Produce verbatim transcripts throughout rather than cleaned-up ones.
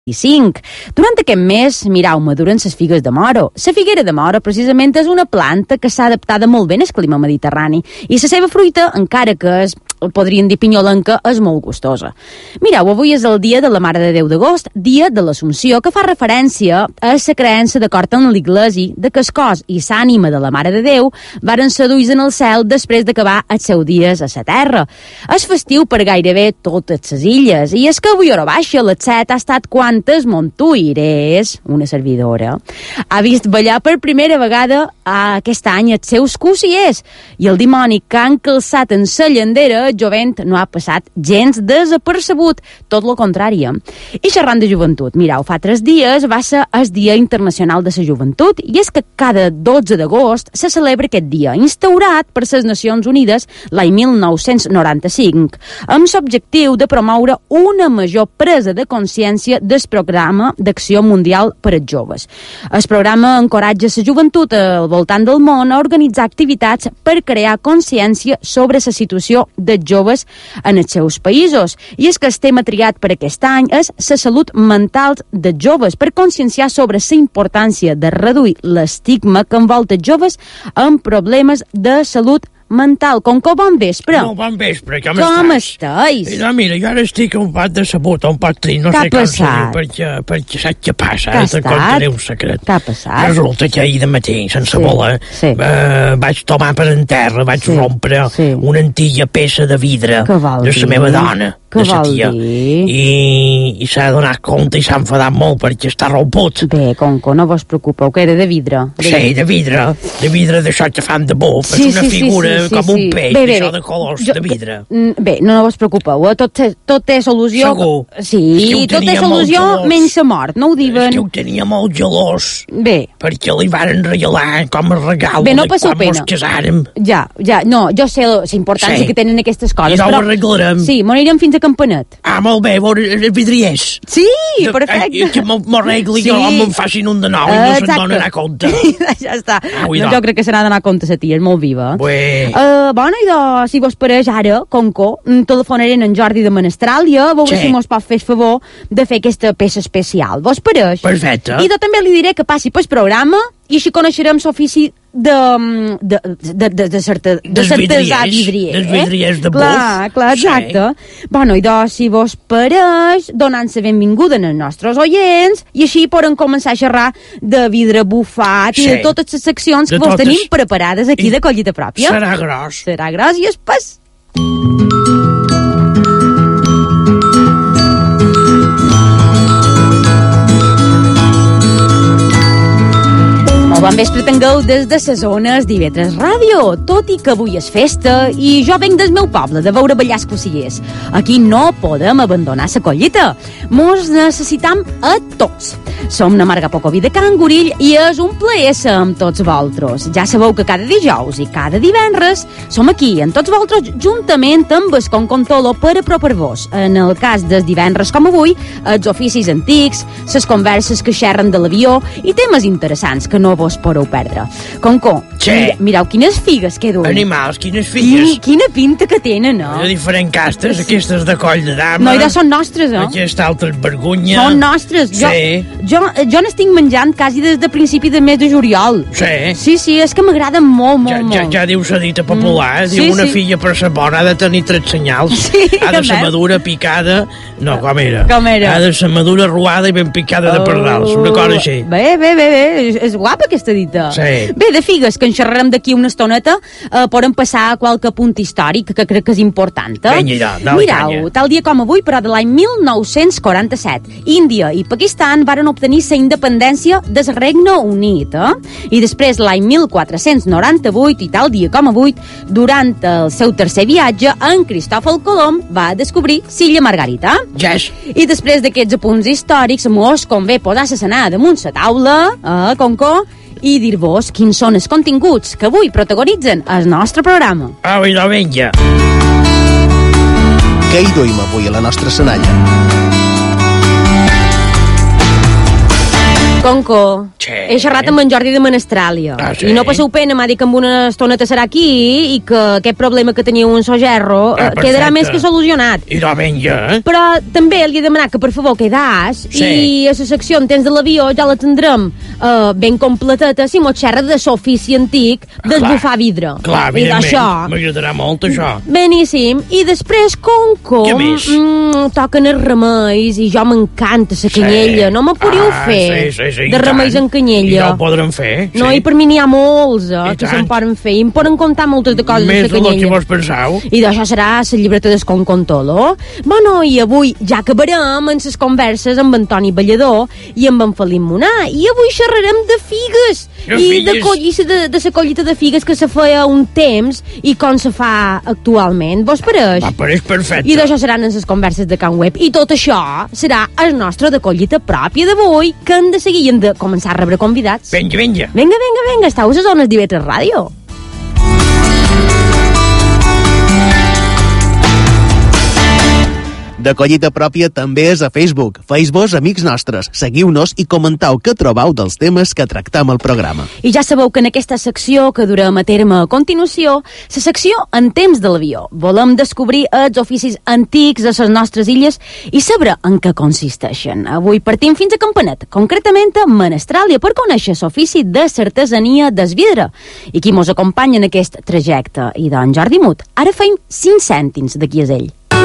vint-i-cinc. Durant aquest mes, mirau, maduren les figues de moro. La figuera de moro, precisament, és una planta que s'ha adaptada molt bé al clima mediterrani i la seva fruita, encara que és, podríem dir pinyolenca, és molt gustosa. Mireu, avui és el dia de la Mare de Déu d'agost, dia de l'Assumpció, que fa referència a la creença, d'acord amb l'Iglesi, de que el cos i l'ànima de la Mare de Déu varen ser duits en el cel després d'acabar els seus dies a la terra. És festiu per gairebé totes les illes, i és que avui hora baixa, les set, ha estat quantes Montuïres, una servidora, ha vist ballar per primera vegada aquest any els seus cusiers, i el dimoni que han calçat en sa llandera jovent no ha passat gens desapercebut, tot lo contrari. I xerrant de joventut, mireu, fa tres dies va ser el Dia Internacional de la Joventut, i és que cada dotze d'agost se celebra aquest dia, instaurat per les Nacions Unides l'any mil nou-cents noranta-cinc, amb l'objectiu de promoure una major presa de consciència del programa d'acció mundial per als joves. El programa encoratja la joventut al voltant del món a organitzar activitats per crear consciència sobre la situació dels joves en els seus països. I és que el tema triat per aquest any és la salut mental dels joves, per conscienciar sobre la importància de reduir l'estigma que envolta els joves amb problemes de salut mental. Conco, bon vespre. No, bon vespre, com, com estàs? estàs? No, mira, jo ara estic un pot decebut, un pot trist, no què sé com se diu, perquè, perquè saps què passa, què ara te contaré un secret. Què ha passat? Resulta que ahir de matí, sense sí, voler, sí. eh, vaig tomar per en terra, vaig sí, rompre sí. una antiga peça de vidre de la meva dona, que de la tia, i, i s'ha donat compte i s'ha enfadat molt perquè està romput. Bé, Conco, no vos preocupeu, que era de vidre. De... Sí, de vidre, de vidre d'això que fan de buf, sí, és una sí, figura sí, sí, com sí, un peix, bé, bé, això bé. de colors jo, de vidre. Bé, no, no vos preocupeu, eh? tot, tot té solució. Segur? Sí, tot té solució menys la mort, no ho diuen? És que ho tenia molt gelós. Bé. Perquè li varen regalar com a regal bé, no de quan pena. mos casàrem. Ja, ja, no, jo sé la importància sí. que tenen aquestes coses. I no però... ho arreglarem. Sí, m'anirem fins a Campanet. Ah, molt bé, els vidriers. Sí, perfecte. Que m'ho arregli sí. jo, me'n facin un de nou i no se'n donen a compte. Ja està. Ah, no, jo crec que se n'ha d'anar a compte la tia, és molt viva. Bé. Uh, bueno, i de, si vos pareix ara, Conco, telefonarem en Jordi de Menestràlia, a veure sí. si mos pot fer el favor de fer aquesta peça especial. Vos pareix? Perfecte. I jo també li diré que passi pel programa i així coneixerem l'ofici de de, de, de, de, certa, de certesà vidrier. Dels vidriers de buf. Clar, clar, exacte. Sí. Bueno, i doncs, si vos pareix, donant la benvinguda als nostres oients, i així poden començar a xerrar de vidre bufat sí. i de totes les seccions de que vos totes. Tenim preparades aquí I de collita pròpia. Serà gros. Serà gros i espès. Bon vespre tingueu des de les zones d'I V tres Ràdio, tot i que avui és festa i jo venc del meu poble de veure ballar els cusiers. Aquí no podem abandonar la collita. Mos necessitam a tots. Som na Marga Pocoví de Can Gorill i és un plaer ser amb tots vosaltres. Ja sabeu que cada dijous i cada divendres som aquí, amb tots vosaltres, juntament amb el Concontolo per apropar-vos. En el cas dels divendres com avui, els oficis antics, les converses que xerren de l'avió i temes interessants que no vos podeu perdre. Conco, sí. mira, mireu quines figues que duen. Animals, quines figues. Quina, quina pinta que tenen, no? De diferents castes, sí. Aquestes de coll de dama. No, i són nostres, eh? Aquesta altra vergonya. Són nostres. Jo, sí. Jo, jo n'estic menjant quasi des de principi de mes de juliol. Sí. Sí, sí, és que m'agraden molt, molt, ja, molt. Ja, ja diu la dita popular, mm. diu sí, una sí. filla per ser bona ha de tenir tres senyals. Sí, ha de ser madura, picada... No, com era? Com era? Ha de ser madura, arruada i ben picada oh. de pardals. Una cosa així. Bé, bé, bé, bé. És, és guapa aquesta dita. Sí. Bé, de figues, que en xerrarem d'aquí una estoneta, eh, poden passar a qualque punt històric que crec que és important. Eh? Vinga, ja, dale Mirau, canya. Tal dia com avui, però de l'any mil nou-cents quaranta-set, Índia i Pakistan varen obtenir la independència del Regne Unit. Eh? I després, l'any mil quatre-cents noranta-vuit, i tal dia com avui, durant el seu tercer viatge, en Cristòfol Colom va descobrir l'illa Margarita. Yes. I després d'aquests apunts històrics, mos convé posar la senada damunt la taula, eh, Conco, i dir-vos quins són els continguts que avui protagonitzen el nostre programa. Au, i no, vinga. Què hi duim avui a la nostra senalla? Conco, sí. He xerrat amb en Jordi de Menestràlia. Ah, sí? I no passeu pena, m'ha dit que amb una estoneta serà aquí i que aquest problema que teniu un so gerro ah, quedarà més que solucionat. I no venja, eh? Però també li he demanat que per favor quedàs sí. I a la secció en temps de l'avió ja la tendrem uh, ben completeta si mos xerra de l'ofici antic d'esbufar vidre. Clar, evidentment, m'ajudarà molt això. Beníssim. I després, Conco, mm, toquen els remeis i jo m'encanta la canyella. Sí. No me podríeu ah, fer sí, sí, sí, de remeis en canyella. I ja ho podrem fer, sí. No, i per mi n'hi ha molts, eh, que se'n poden fer. I em poden contar moltes de coses més de la canyella. Més del que vos penseu. I d'això serà la llibreta del Concontolo. Bueno, i avui ja acabarem en les converses amb Antoni Ballador i amb en Felip Monar. I avui xerrarem de figues. De I figues. de, collissa, de, de la collita de figues que se feia un temps i com se fa actualment. Vos pareix? Va, pareix perfecte. I d'això seran en les converses de Can Web. I tot això serà el nostre de collita pròpia d'avui, que hem de seguir i hem de començar a rebre convidats. Vinga, vinga. Vinga, vinga, vinga, estàu a les zones d'I V tres Ràdio. De collita pròpia també és a Facebook. Feu-vos amics nostres, seguiu-nos i comentau què trobau dels temes que tractam al programa. I ja sabeu que en aquesta secció que durem a terme a continuació, la secció en temps de l'avió. Volem descobrir els oficis antics de les nostres illes i saber en què consisteixen. Avui partim fins a Campanet, concretament a Menestràlia, per conèixer l'ofici de l'artesania del vidre. I qui mos acompanya en aquest trajecte? I d'en Jordi Mut. Ara feim cinc cèntims de qui és ell.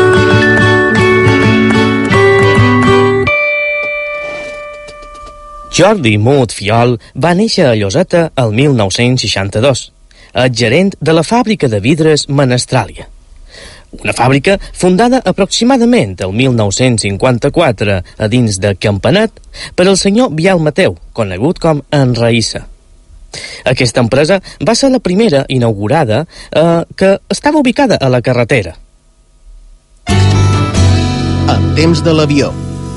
Jordi Mut Fiol va néixer a Lloseta el mil nou-cents seixanta-dos, el gerent de la fàbrica de vidres Menestràlia. Una fàbrica fundada aproximadament el mil nou-cents cinquanta-quatre a dins de Campanet per el senyor Biel Mateu, conegut com en Raïssa. Aquesta empresa va ser la primera inaugurada eh, que estava ubicada a la carretera. En temps de l'avió.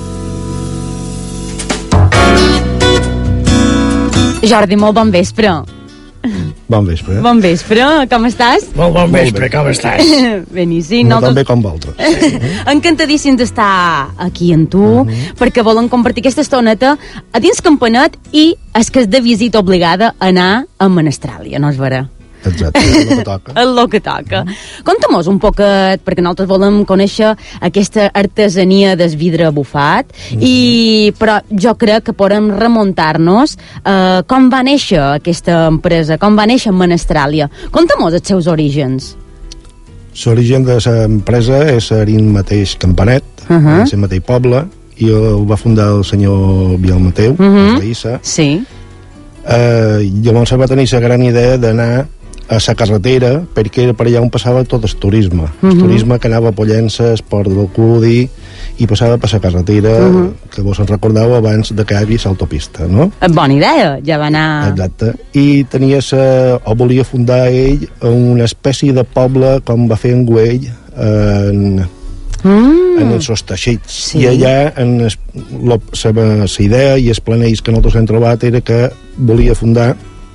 Jordi, molt bon vespre. Bon vespre. Bon vespre, com estàs? Molt bon vespre, com estàs? Beníssim. No tan bé com vosaltres. Encantadíssim d'estar aquí amb tu, uh -huh. perquè volem compartir aquesta estoneta a dins Campanet i és que és de visita obligada anar a Menestràlia, no es verà? Exacte, és el que toca. És el que toca. Conta-mos un poquet, perquè nosaltres volem conèixer aquesta artesania del vidre bufat, mm. i, però jo crec que podem remuntar-nos eh, com va néixer aquesta empresa, com va néixer Menestràlia. Conta-mos els seus orígens. L'origen de l'empresa és a dins mateix Campanet, uh -huh. en el mateix poble, i ho va fundar el senyor Biel Mateu, uh -huh. a Raïssa. Sí. Eh, llavors va tenir la gran idea d'anar a la carretera, perquè era per allà on passava tot el turisme. Uh -huh. El turisme que anava a Pollença, Esport del Cudi, i passava per la carretera, uh -huh. que vos en recordeu abans de que hi havia l'autopista, no? Bona idea, ja va anar... Exacte. I tenia sa, o volia fundar ell una espècie de poble com va fer en Güell, en... Mm. en els seus teixits, sí. I allà en es, la seva idea i els planells que nosaltres hem trobat era que volia fundar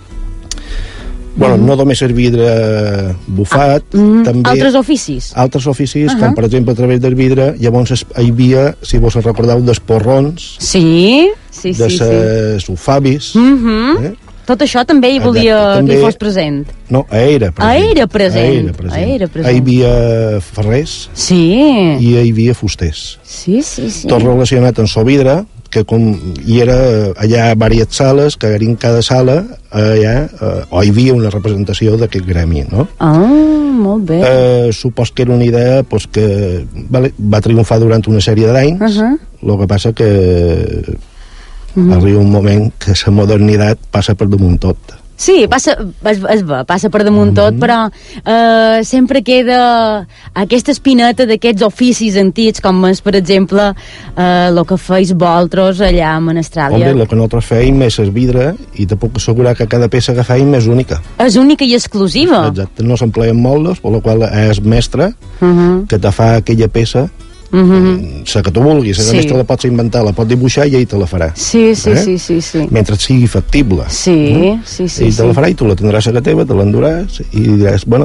bueno, mm. no només el vidre bufat, ah, mm. també... Altres oficis. Altres oficis, uh -huh. com per exemple a través del vidre, llavors hi havia, si vos recordeu, dels porrons, sí, sí, sí, de ses sí. ufabis, mm -hmm. eh? Tot això també hi volia Exacte, també, que hi fos present. No, era present. Era present. Era present. Era present. Hi havia ferrers, sí. I hi havia fusters. Sí, sí, sí. Tot relacionat amb el vidre, que com hi era allà diverses sales, que en cada sala allà, eh, o hi havia una representació d'aquest gremi, no? Ah, molt bé. Eh, supos que era una idea pues, que vale, va triomfar durant una sèrie d'anys, uh -huh. el que passa que uh -huh. arriba un moment que la modernitat passa per damunt tot. Sí, passa, es, es va, passa per damunt mm -hmm. tot, però eh, sempre queda aquesta espineta d'aquests oficis antics, com és, per exemple, el eh, que feis vosaltres allà a Menestràlia. Home, el que nosaltres feim és el vidre, i te puc assegurar que cada peça que feim és única. És única i exclusiva. Exacte, no s'empleen moldes, per la qual és mestre uh -huh. que te fa aquella peça Uh -huh. la que tu vulguis, sí. A més te la pots inventar, la pots dibuixar i ell te la farà. Sí, sí, eh? sí, sí, sí. Mentre sigui factible. Sí, no? sí, sí. Ell te sí. la farà i tu la tindràs a la teva, te l'enduràs i diràs, bueno,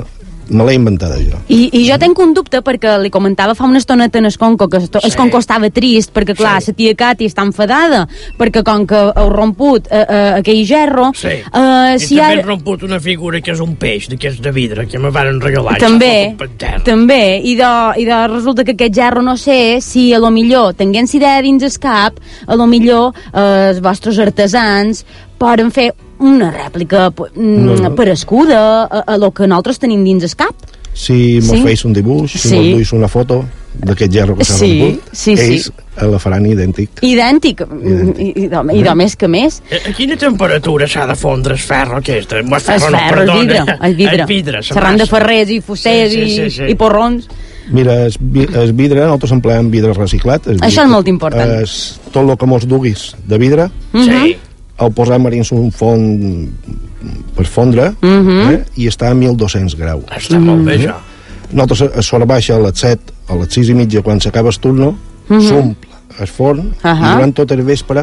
me l'he inventada jo. I, I jo tenc un dubte, perquè li comentava fa una estoneta en Esconco que sí. Esconco estava trist, perquè clar, sí. la tia Cati està enfadada, perquè com que heu romput uh, uh, aquell gerro... Sí, uh, i si també ara... he romput una figura que és un peix, d'aquests de vidre, que me van regalar. També, també, i de, i de resulta que aquest gerro no sé si a lo millor, tenint idea dins el cap, a lo millor uh, els vostres artesans poden fer una rèplica no, no. parescuda a, a lo que nosaltres tenim dins el cap. Si mos sí? feis un dibuix, si sí. mos duis una foto d'aquest gerro que s'ha sí, romput, sí, ells sí. la faran idèntic. Idèntic, idèntic. I, i, i de més que més. A, a quina temperatura s'ha de fondre el ferro aquest? El ferro, no, ferro perdona. El vidre, el vidre. El vidre Serran de ferrers i fusters sí, sí, sí, sí. i, i porrons. Mira, el, el vidre, nosaltres empleem vidre reciclat. Això vidre, és molt important. Es, tot el que mos duguis de vidre, mm -hmm. sí. el posem dins un font per fondre, mm -hmm. eh, i està a mil dos-cents graus. Està mm -hmm. molt bé, això. Nosaltres a sort baixa a les set, a les sis i mitja, quan s'acaba el turno, mm -hmm. s'omple el forn, uh -huh. i durant tot el vespre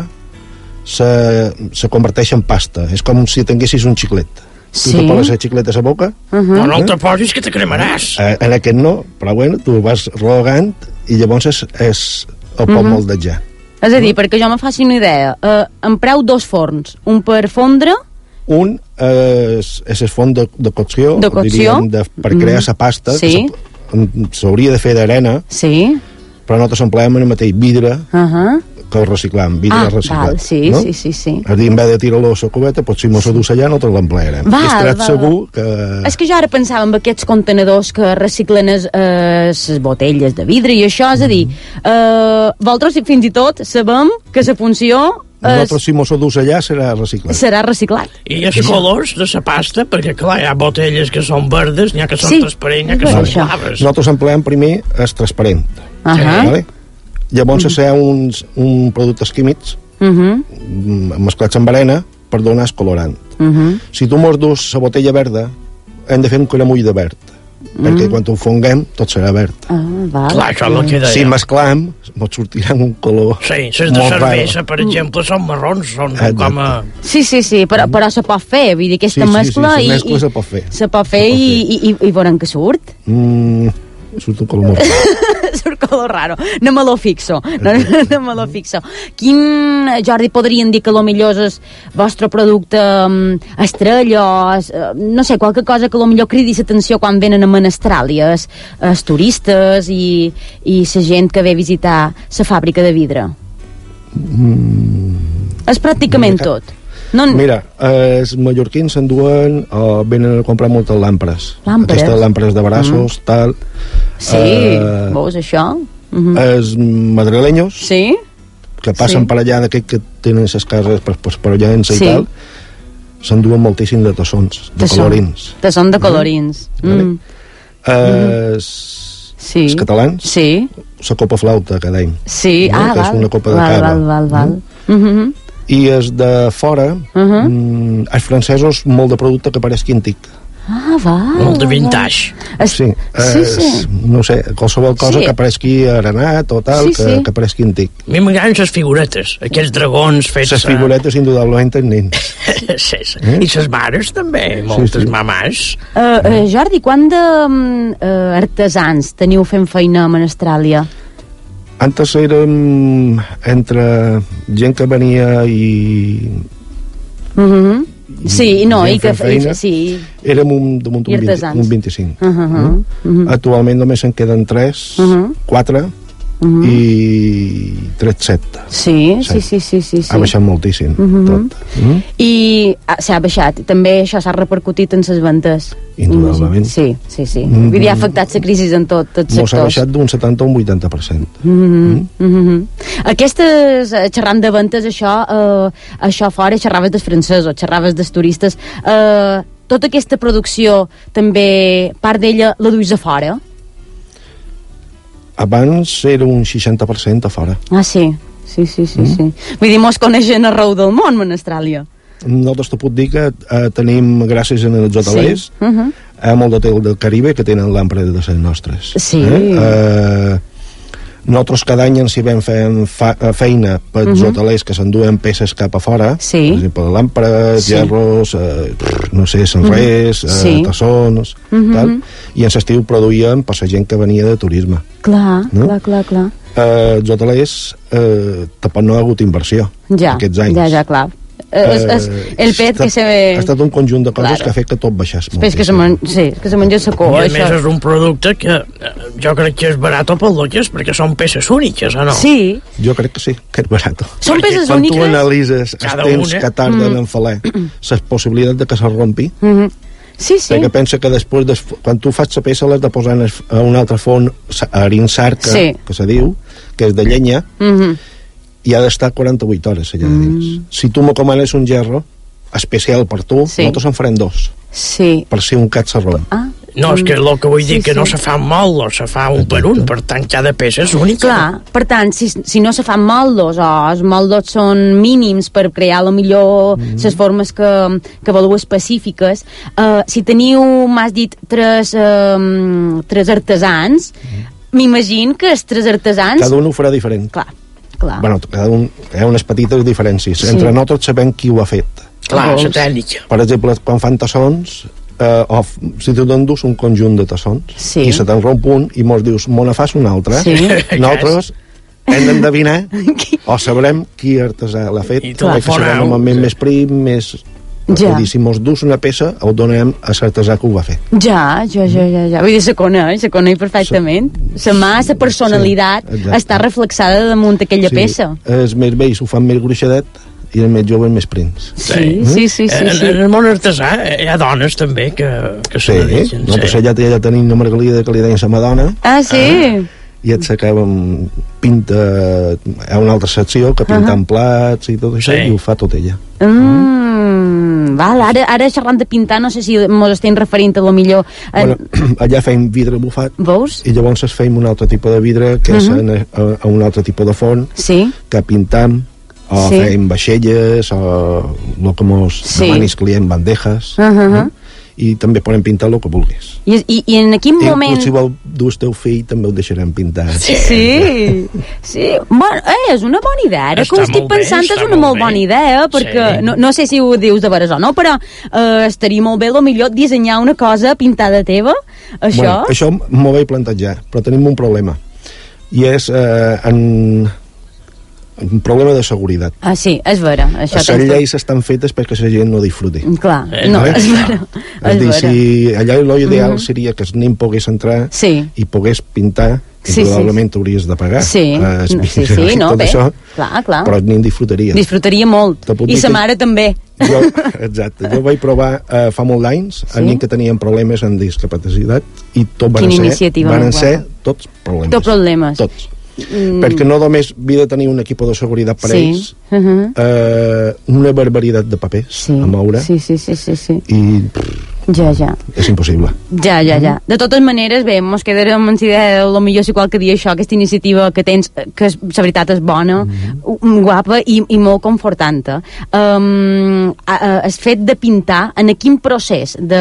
se, se converteix en pasta. És com si tinguessis un xiclet. Sí. Tu te poses el xiclet a la boca... Uh -huh. No, no te posis que te cremaràs. Eh, en aquest no, però bueno, tu vas rogant i llavors és, és el pot uh -huh. moldejar. És a dir, uh -huh. perquè jo me faci una idea, eh, empreu dos forns, un per fondre... Un eh, és, és el forn de, de cocció, de cocció. Diríem, de, per crear la pasta, sí. que s'hauria de fer d'arena, sí. però nosaltres empleem el mateix vidre, uh -huh. que el reciclam, vidre ah, reciclat. Val, sí, no? sí, sí, sí. És a dir, en vez de tirar-lo a la cubeta, potser si mos adús allà, nosaltres l'emplearem. Val, estaràs val, segur que... És que jo ara pensava en aquests contenedors que reciclen les eh, botelles de vidre i això, és a dir, eh, vosaltres fins i tot sabem que la funció... Nosaltres, si mos adús allà, serà reciclat. Serà reciclat. I els colors de la pasta, perquè, clar, hi ha botelles que són verdes, n'hi ha que són sí. transparents, n'hi ha que són blaves. Nosaltres empleem primer el transparent. Uh -huh. Vale? Llavors uh -huh. ser uns, un productes químics uh -huh. mesclats amb arena per donar el colorant. Uh -huh. Si tu mos dus la botella verda, hem de fer un caramull de verd. Mm. Perquè quan ho fonguem tot serà verd. Ah, val. Clar, això és el que deia. Si mesclam, mos sortirà un color. Sí, les de cervesa, per exemple, són marrons, són Exacte. com a... Sí, sí, sí, però, però se pot fer, vull dir, aquesta sí, sí, mescla... Sí, sí, i, mescla se pot fer. Se pot fer, se pot fer. i, i, i, i veurem què surt. Mm, surt un color molt surt color raro. No me lo fixo. No, no me lo fixo. Quin, Jordi, podrien dir que lo millor és el vostre producte um, estrella, es, uh, no sé, qualque cosa que lo millor cridi l'atenció quan venen a Menestràlia, els, els turistes i, i la gent que ve a visitar la fàbrica de vidre? Mm, és pràcticament tot. No... Mira, els mallorquins s'enduen o venen a comprar moltes làmpres. Làmpres? Aquestes làmpres de braços, mm. tal. Sí, uh, veus això? Mm-hmm. Els madrileños, sí? que passen sí. per allà d'aquests que tenen les cases per, per, per allà sí. i tal, s'enduen moltíssim de tassons, de Tassó. colorins. Tassons de colorins. Mm. Mm. Els, sí. els catalans, sí. la copa flauta cada any. Sí, no? ah, que val. És una copa de val, cava. Val, val, val. Mm? Mm-hmm. I els de fora, uh-huh. mm, els francesos, molt de producte que pareix antic. Ah, val. Molt de vintage. Es... Sí, sí, es, sí. no sé, qualsevol cosa sí. que pareixi arenat o tal, sí, que, sí. que pareixi antic. A mi m'agraden les figuretes, aquests dragons fets... Les figuretes, a... indudablement, en nens. sí, sí. Eh? I les mares també, moltes sí, sí. mamàs. Uh, uh, Jordi, quant d'artesans uh, teniu fent feina a Menestràlia? Antes érem entre gent que venia i... Mm-hmm. Sí, no, i que feina, sí. érem un, damunt un, vint, un vint-i-cinc. Uh -huh, no? uh -huh. Actualment només en queden tres, uh -huh. quatre uh -huh. i tres set. Sí, sí, sí, sí, sí, sí. Ha baixat moltíssim, uh -huh. tot. Uh -huh. I ah, s'ha baixat. També això s'ha repercutit en les ventes. Indudablement. Sí, sí, sí. Uh -huh. Vull dir, ha afectat la crisi en tot, tots sectors. Mos ha baixat d'un setanta a un vuitanta per cent. Uh -huh. uh -huh. Aquestes, xerrant de ventes, això, uh, això fora, xerraves dels francesos, xerraves dels turistes, uh, tota aquesta producció també, part d'ella, la duis a fora? Abans era un seixanta per cent a fora. Ah, sí, sí, sí, sí, mm. sí. Vull dir, mos coneixen arreu del món, Menestràlia. Nosaltres te puc dir que eh, tenim, gràcies a els hotelers, sí. uh -huh. a molt d'hotel del Caribe que tenen l'àmpara de les nostres. Sí. Eh? Eh, Nosaltres cada any ens hi vam fent fa, feina per els uh-huh. hotelers que s'enduen peces cap a fora, sí. per exemple, làmperes, sí. gerros, eh, no sé, senrers, uh-huh. eh, sí. tassons, uh-huh. tal, i en l'estiu produïem per la gent que venia de turisme. Clar, no? clar, clar, clar. Eh, els hotelers eh, tampoc no ha hagut inversió ja, aquests anys. Ja, ja, clar. Es, es, el pet estat, que se ve... Ha estat un conjunt de coses claro. que ha fet que tot baixés molt. Que se men... Sí, que se menja sacó. I a això. més és un producte que jo crec que és barat pel que és, perquè són peces úniques, o no? Sí. Jo crec que sí, que és barat. Són perquè peces quan úniques? Quan tu analitzes els temps una... que tarden mm. en faler, la possibilitat de que se rompi, mm -hmm. sí, sí. perquè pensa que després, des... quan tu fas la peça l'has de posar a un altre forn, a arinsarca, sí. que se diu, que és de llenya, mm -hmm. i ha d'estar quaranta-vuit hores allà mm. dins. Si tu me comanes un gerro especial per tu, sí. nosaltres en farem dos. Sí. Per si un cat se romp. Ah. No, és que el que vull dir sí, que sí. no se fa moldos, se fa un per un, per tant cada peça és única. Clar, per tant, si, si no se fan moldos o els moldos són mínims per crear a lo millor les mm. formes que, que voleu específiques, uh, si teniu, m'has dit, tres, uh, tres artesans, mm. m'imagino que els tres artesans... Cada un ho farà diferent. Clar, clar. Bueno, cada un, hi ha unes petites diferències. Sí. Entre nosaltres sabem qui ho ha fet. Clar, la tècnica. Per exemple, quan fan tassons, eh, o si tu t'endús un conjunt de tassons sí. i se te'n romp un i mos dius, me ne fas un altre, sí. nosaltres hem d'endevinar o sabrem qui artesà l'ha fet, perquè serà normalment més prim, més... Ja. Dir, si mos dus una peça, ho donem a l'artesà que ho va fer. Ja, ja, ja, ja, ja. Vull dir, se coneix, se coneix perfectament. La mà, la personalitat sí, està reflexada damunt aquella sí. peça. Els més vells ho fan més gruixadet i els més joves més prims. Sí, sí, sí, sí, sí. En, en el món artesà hi ha dones també que, que sí, se dediquen. Sí, nosaltres allà ja tenim una Margalida que li deien la Madonna. Ah, sí? Ah. I et sacàvem pinta a una altra secció que pintant uh-huh. plats i tot això sí. i ho fa tot ella. Mm. Mm. Val, ara, ara xerrant de pintar no sé si mos estem referint a lo millor en... bueno, allà feim vidre bufat. Veus? I llavors feim un altre tipus de vidre que uh-huh. és en, a, a un altre tipus de forn sí. que pintam o sí. feim vaixelles o el que mos sí. demanis client, bandejas uh-huh. no? I també podem pintar el que vulguis. I, i, i en quin I moment... si vol dur el teu fill també ho deixarem pintar. Sí, sí. sí. Bueno, eh, és una bona idea. Ara està que ho estic pensant bé, és una molt, molt bona idea, perquè sí. no, no sé si ho dius de veres o no, però eh, estaria molt bé, millor dissenyar una cosa pintada teva, això... Bueno, això m'ho vaig plantejar, però tenim un problema. I és eh, en... un problema de seguretat. Ah, sí, és vera. Això les lleis estan fetes perquè la gent no disfruti. Clar, no, eh? és vera. És, és dir, si allà l'ideal mm-hmm. seria que el nen pogués entrar sí. i pogués pintar, que sí, probablement sí. hauries de pagar. Sí, eh, sí, sí, sí no, bé, això, clar, clar. Però el nen disfrutaria. Disfrutaria molt. I sa mare també. Jo, exacte. Jo vaig provar eh, fa molt d'anys sí? a nens que tenien problemes amb discapacitat i tot van Quina ser, van ser tots problemes. Tots problemes. Tots. Mm. Perquè no només havia de tenir un equip de seguretat per sí. ells, uh-huh. eh, una barbaritat de papers sí. a moure sí, sí, sí, sí, sí. i pff, ja, ja. és impossible. Ja, ja, ja. De totes maneres, bé, mos quedarem amb la idea de millor si qualque dia això, aquesta iniciativa que tens, que la veritat és bona, mm-hmm. guapa i, i molt confortant. Um, el fet de pintar, en quin procés de,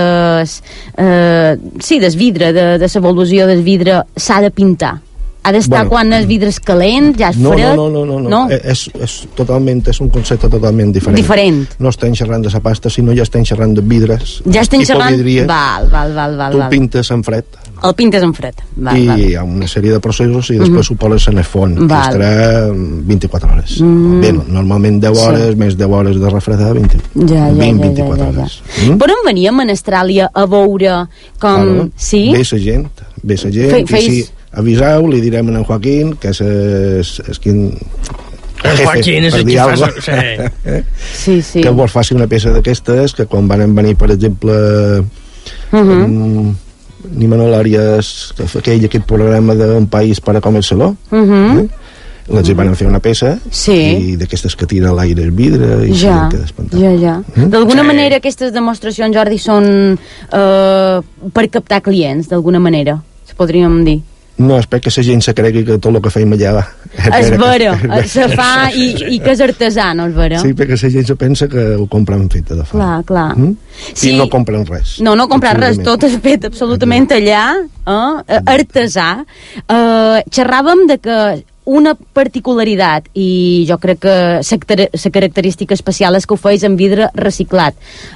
uh, sí, del vidre, de, de l'evolució del vidre s'ha de pintar? Ha d'estar bueno, quan el vidre és calent, ja és no, fred? No, no, no, no, no. És, és, totalment, és un concepte totalment diferent. Diferent. No estem xerrant de la pasta, sinó ja estem xerrant de vidres. Ja estem xerrant... Val, val, val, val. Tu val. pintes en fred. El pintes en fred. Val, I val. hi ha una sèrie de processos i després mm-hmm. ho poses en el forn, que estarà vint-i-quatre hores. Mm. Bé, normalment deu hores, sí. més deu hores de refredar, vint, ja, ja, vint, ja, vint-i-quatre ja, ja, ja. hores. Mm? Per on veníem a Austràlia a veure com... Claro. Sí? Ve la gent, ve la gent, Fe, i si avisau, li direm a en Joaquín, que és, és, és quin... El Joaquín és el que fa... Sí. sí, sí. Que vos faci una peça d'aquestes, que quan van venir, per exemple... Uh-huh. Um, ni Manol Arias, aquell, aquest programa d'un país per a comer-se-lo, uh-huh. eh? les uh-huh. van fer una peça sí. i d'aquestes que tira a l'aire el vidre i ja, que despentar. Ja, ja. Mm? D'alguna sí. manera aquestes demostracions, Jordi, són uh, per captar clients, d'alguna manera, se podríem dir. No, és perquè la gent se cregui que tot el que feim allà és vera, se fa i, i que és artesà, no és vera? Sí, perquè la gent se pensa que ho compren fet de fa. Clar, clar. Mm? Sí. I no compren res. No, no compren res, tot és fet absolutament allà, eh? artesà. Eh, xerràvem de que una particularitat, i jo crec que la característica especial és que ho feis en vidre reciclat.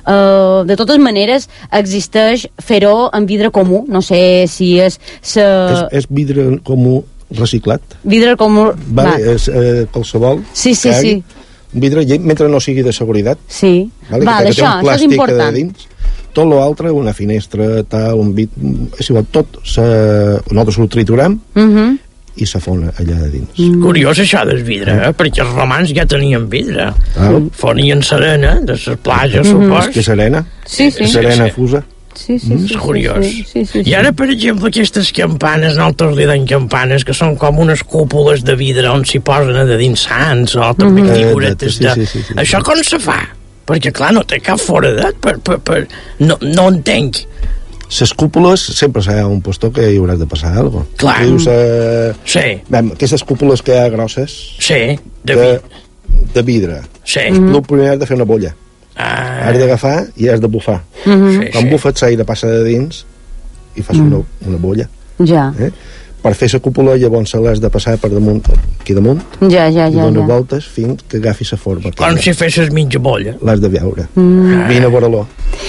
Uh, de totes maneres, existeix fer-ho en vidre comú, no sé si és... Sa... És, és vidre comú reciclat. Vidre comú... Vale, va. És eh, qualsevol. Sí, sí, sí. Un vidre, mentre no sigui de seguretat. Sí, vale, vale, això, això és important. Dins, tot l'altre, una finestra, tal, un bit... És igual, tot, se... nosaltres ho triturem, uh -huh. i se fona allà de dins. Mm. Curiós això del vidre, eh? Perquè els romans ja tenien vidre. Ah. Fonien serena de les platges, mm -hmm. supos. És que serena. Sí, sí. Serena sí, sí. fusa. Sí, sí, mm, sí, és curiós. Sí, sí, sí, sí. I ara, per exemple, aquestes campanes, nosaltres li deien campanes, que són com unes cúpules de vidre on s'hi posen a de dins sants o també mm -hmm. figuretes sí, de... Sí, sí, sí, sí. Això com se fa? Perquè, clar, no té cap foradet per... per, per... No, no entenc. Les cúpules, sempre serà un postor que hi hauràs de passar alguna cosa. Clar. Dius, eh... Sí. Vam, aquestes cúpules que hi ha grosses... Sí, de, de, de vidre. Sí. Mm -hmm. El primer has de fer una bolla. Ah. Has d'agafar i has de bufar. Mm -hmm. Sí, Quan sí. bufes l'aire passa de dins i fas mm. una, una bolla. Ja. Eh? Per fer la cúpula, llavors l'has de passar per damunt, aquí damunt, ja, ja, i ja, dones ja. voltes fins que agafi la forma. Com si fessis mitja bolla. L'has de veure. Mm. Vine a veure-lo.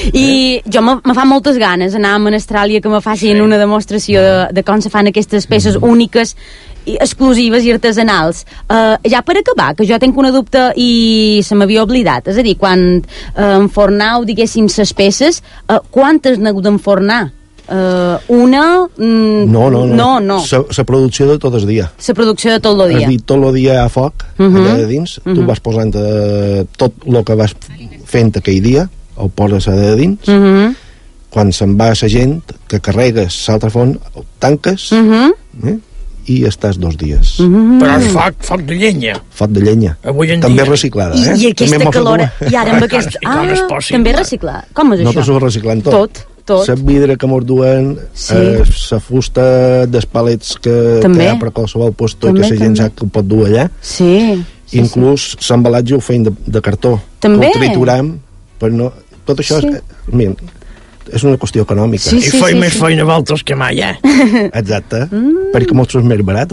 I eh? jo me, me fa moltes ganes anar a Menestràlia que me facin sí. una demostració de, de com se fan aquestes peces mm. úniques, i exclusives i artesanals. Uh, ja per acabar, que jo tinc una dubte i se m'havia oblidat, és a dir, quan uh, enfornau, diguéssim, ses peces, uh, quantes n'heu d'enfornar? Uh, una... Mm, no, no, no. no, no. La producció de tot el dia. La producció de tot el dia. És a dir, tot el dia a foc, uh -huh. allà de dins, uh -huh. tu vas posant uh, tot el que vas fent aquell dia, ho poses allà de dins, uh -huh. quan se'n va la gent, que carregues l'altre font, ho tanques, uh -huh. eh? i estàs dos dies. Uh -huh. Però és foc, foc de llenya. Foc de llenya. Avui en també dia. reciclada, eh? I, i aquesta també calor... I ara amb aquest... Ah, també reciclar. Com és això? Nosaltres ho reciclem tot. Tot. Tot. La vidre que mos duen, sí. eh, la fusta dels palets que, que hi ha per qualsevol puesto també, i que la gent sap que ho pot dur allà. Sí. sí Inclús sí. l'embalatge ho feim de, de cartó. També. Que ho trituram, però no... Tot això sí. és... Mira, és una qüestió econòmica. Sí, sí, I feim sí, més sí. feina vosaltres que mai, eh? Exacte, mm. perquè molts és més barat.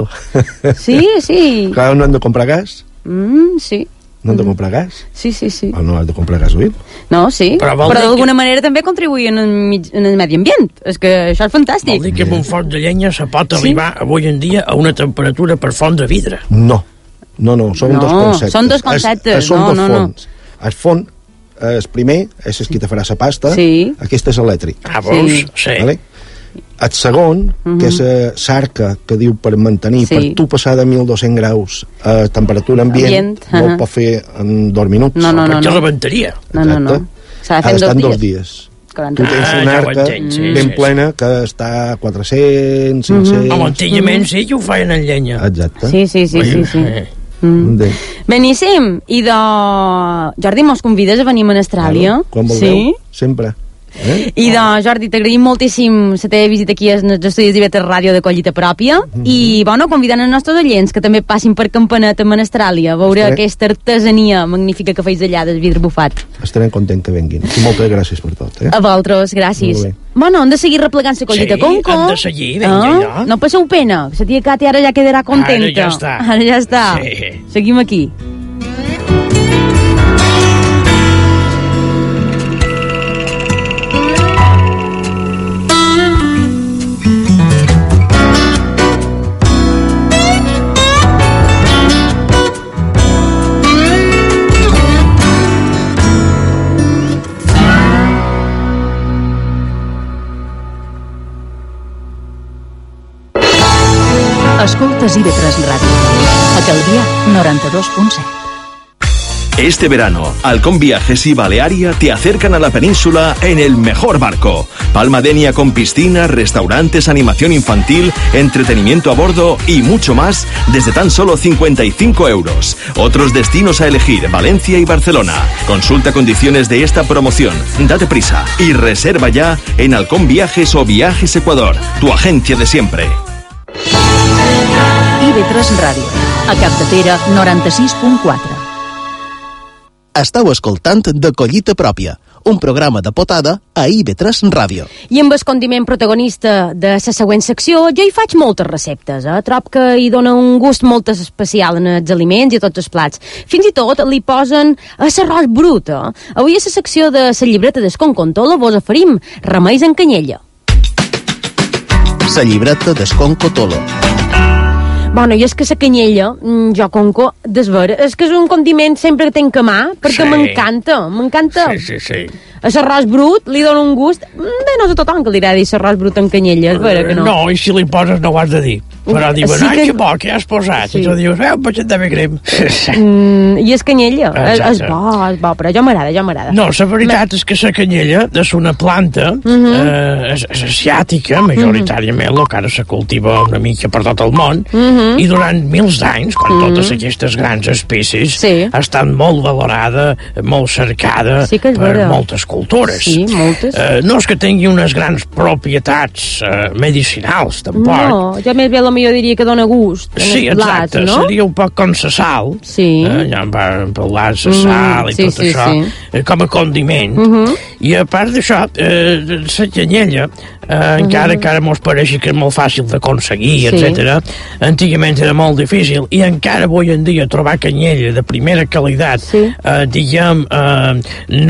Sí, sí. Clar, no hem de comprar gas. Mm, sí. No hem de comprar gas? Sí, sí, sí. O no has de comprar gasoil? No, sí, però, però d'alguna que... manera també contribuïen en, en el medi ambient. És que això és fantàstic. Vol dir que amb un foc de llenya se pot arribar sí? avui en dia a una temperatura per fondre vidre? No, no, no, són no, dos conceptes. Són dos conceptes, es, es, són no, dos no, fons. No. El font, el primer, és el que te farà la pasta, sí. aquest és elèctric. Ah, veus? Sí. sí. Vale? El segon, uh -huh. que és l'arca que diu per mantenir, sí. per tu passar de mil dos-cents graus a temperatura ambient, ambient uh -huh. no ho pot fer en dos minuts. No, no, no. Perquè no. rebentaria. No, no, no. S'ha de fer en dos dies. dos dies. Tu tens ah, una arca entenc, sí, ben sí, plena que està a quatre-cents, cinc-cents... Home, antigament sí que ho feien en llenya. Exacte. Sí, sí, sí, sí, sí. Mm. Beníssim. I de... Jordi, mos convides a venir a Menestràlia? Claro, quan vulgueu, sí? Sempre. Eh? I de, Jordi, t'agraïm moltíssim la teva visita aquí als estudis d'I V tres Ràdio de Collita Pròpia mm -hmm. i, bueno, convidant els nostres oients que també passin per Campanet a Menestràlia a veure Estaré... aquesta artesania magnífica que feis allà del vidre bufat. Estarem content que venguin. I moltes gràcies per tot. Eh? A vosaltres, gràcies. Bueno, hem de seguir replegant la Collita sí, Conco. Sí, hem de seguir, vinga, ah? No passeu pena, la tia Cati ara ja quedarà contenta. Ara ja està. Ara ja està. Sí. Seguim aquí. Escoltes I V tres Ràdio. A Calvià, noranta-dos punt set. Este verano, Halcón Viajes y Balearia te acercan a la península en el mejor barco. Palma Denia con piscinas, restaurantes, animación infantil, entretenimiento a bordo y mucho más desde tan solo cincuenta y cinco euros. Otros destinos a elegir, Valencia y Barcelona. Consulta condiciones de esta promoción. Date prisa y reserva ya en Halcón Viajes o Viajes Ecuador, tu agencia de siempre. I V tres Ràdio, a Capdepera, noranta-sis punt quatre. Estau escoltant De Collita Pròpia, un programa de potada a I V tres Ràdio. I amb el condiment protagonista de la següent secció, jo hi faig moltes receptes, eh? Trob que hi dona un gust molt especial en els aliments i a tots els plats. Fins i tot li posen a l'arròs brut, eh? Avui a la secció de la llibreta d'Escon Contola vos oferim remeis en canyella. La llibreta d'Escon Contola. Bueno, i és que la canyella, jo conco, desvera, és que és un condiment sempre que tenc a mà, perquè Sí. m'encanta, m'encanta. Sí, sí, sí. A l'arròs brut li dona un gust... Bé, no és a tothom que li agradi l'arròs brut en canyella, és vera que no. No, i si li poses no ho has de dir. Però diuen, Sí ai, que- que bo, que has posat. Sí. I tu dius, eh, un peixet de bé crem. Mm, I és canyella, és, és Exacte. bo, és bo, però jo m'agrada, jo m'agrada. No, la veritat és que la canyella és una planta Mhm. eh, és, és asiàtica, majoritàriament, el que ara se cultiva una mica per tot el món, Mhm. i durant mils d'anys, quan totes aquestes grans espècies Sí. ha estat molt valorada, molt cercada Sí que és per vera. moltes cultures. Sí, moltes. Eh, no és que tingui unes grans propietats eh, medicinals, tampoc. No, jo més bé potser diria que dona gust en Sí, els plats, exacte, no? seria un poc com la sal. Sí. Eh, ja en va parlar la Mm, sal i sí, tot sí, això, sí. eh, com a condiment. I a part d'això, eh, la canyella, eh, encara que ara mos pareixi que és molt fàcil d'aconseguir, Sí. etcètera, antigament era molt difícil, i encara avui en dia trobar canyella de primera qualitat, Sí. eh, diguem, eh,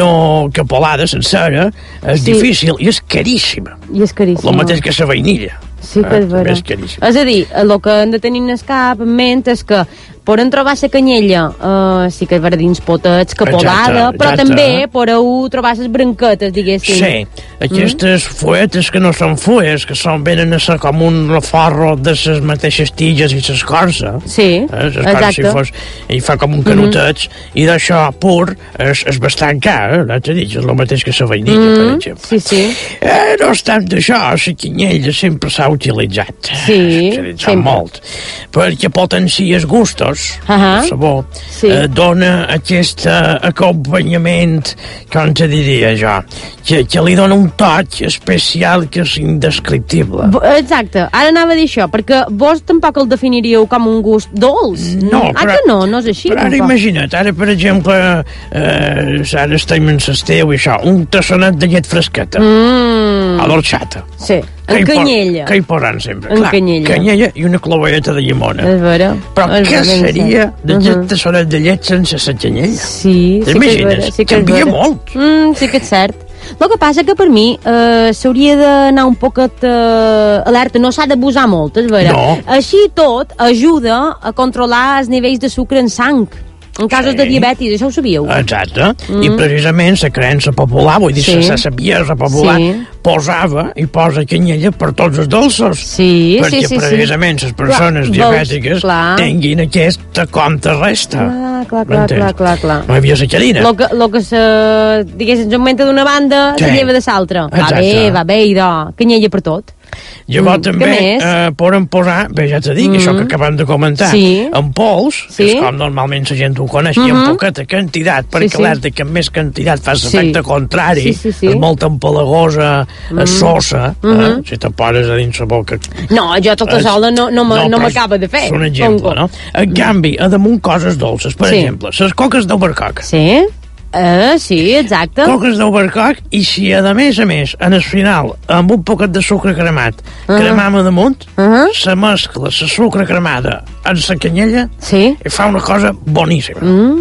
no capolada, sencera, és Sí. difícil i és caríssima. I és caríssim. El mateix que la vainilla. Sí que Eh, és vera. també és caríssim. És a dir, el que hem de tenir en el cap, en ment, és que poden trobar la canyella, uh, sí que és vera dins potets, capolada, Exacte, però exacte. també podeu trobar les branquetes, diguéssim. Sí, aquestes mm. fuetes que no són fues, que són, venen a ser com un forro de les mateixes tiges i l'escorça. Sí, eh, l'escorça exacte. si fos, i fa com un canutet, mm. i d'això pur és, és bastant car, eh? No t'he dit, és el mateix que la vainilla, mm. per exemple. Sí, sí. Eh, no obstant això, la canyella sempre s'ha utilitzat. Sí, s'ha utilitzat sempre. molt, perquè potencia els gustos, Ahà. el sabor, Sí. eh, dona aquest eh, acompanyament, com te diria jo, que, que li dona un toc especial que és indescriptible. V- Exacte, ara anava a dir això, perquè vos tampoc el definiríeu com un gust dolç. No, ah, però- que no, no és així. Però ara tampoc. imagina't, ara per exemple, eh, ara estem en l'esteu i això, un tassonet de llet fresqueta, Mm, a l'orxata. sí, Què en hi po- canyella. Què hi posaran sempre? En canyella. Canyella i una clovelleta de llimona. És vera. Però És què vera, ben seria cert. d'aquest Mhm. tassonet de llet sense la canyella? Sí, sí que és T'imagines? vera. Sí que és Canvia vera. molt. Mm, sí que és cert. El que passa que per mi eh, s'hauria d'anar un poquet eh, alerta, no s'ha d'abusar molt, és vera. No. Així i tot ajuda a controlar els nivells de sucre en sang. En casos Sí. de diabetis, això ho sabíeu? Exacte. I precisament la creença popular, vull dir, Mm. Sí. la saviesa popular, Sí. posava i posa canyella per tots els dolços. Sí, perquè sí, sí, sí. precisament les persones Clar, diabètiques clar. tinguin aquesta compte resta. Clar, clar, clar, M'entens? clar, clar, clar. No hi havia la carina. Lo que, lo que se, diguéssim, s'augmenta d'una banda, Sí. se lleva de l'altra. Va Exacte. bé, va bé, idò. Canyella per tot. Llavors Mm, també què més? eh, poden posar, bé, ja t'he dit, això que acabem de comentar, Sí. en pols, Sí. que és com normalment la gent ho coneix, i en poqueta quantitat, perquè sí. l'alerta que amb més quantitat fa Sí. l'efecte contrari, Sí, sí, sí. és molt empalagosa, mm. sosa, eh? Si te poses a dins la boca... No, jo tota És- sola no, no, me- no però m'acaba de fer. És un exemple, Conco. no? En canvi, a damunt coses dolces, per Sí. exemple, les coques d'albercoc. Sí? Eh, sí, exacte. Coques d'albercoc, i si a més a més, en el final, amb un poquet de sucre cremat, cremam a damunt, Ah. se mescla la sucre cremada amb la canyella Sí? i fa una cosa boníssima.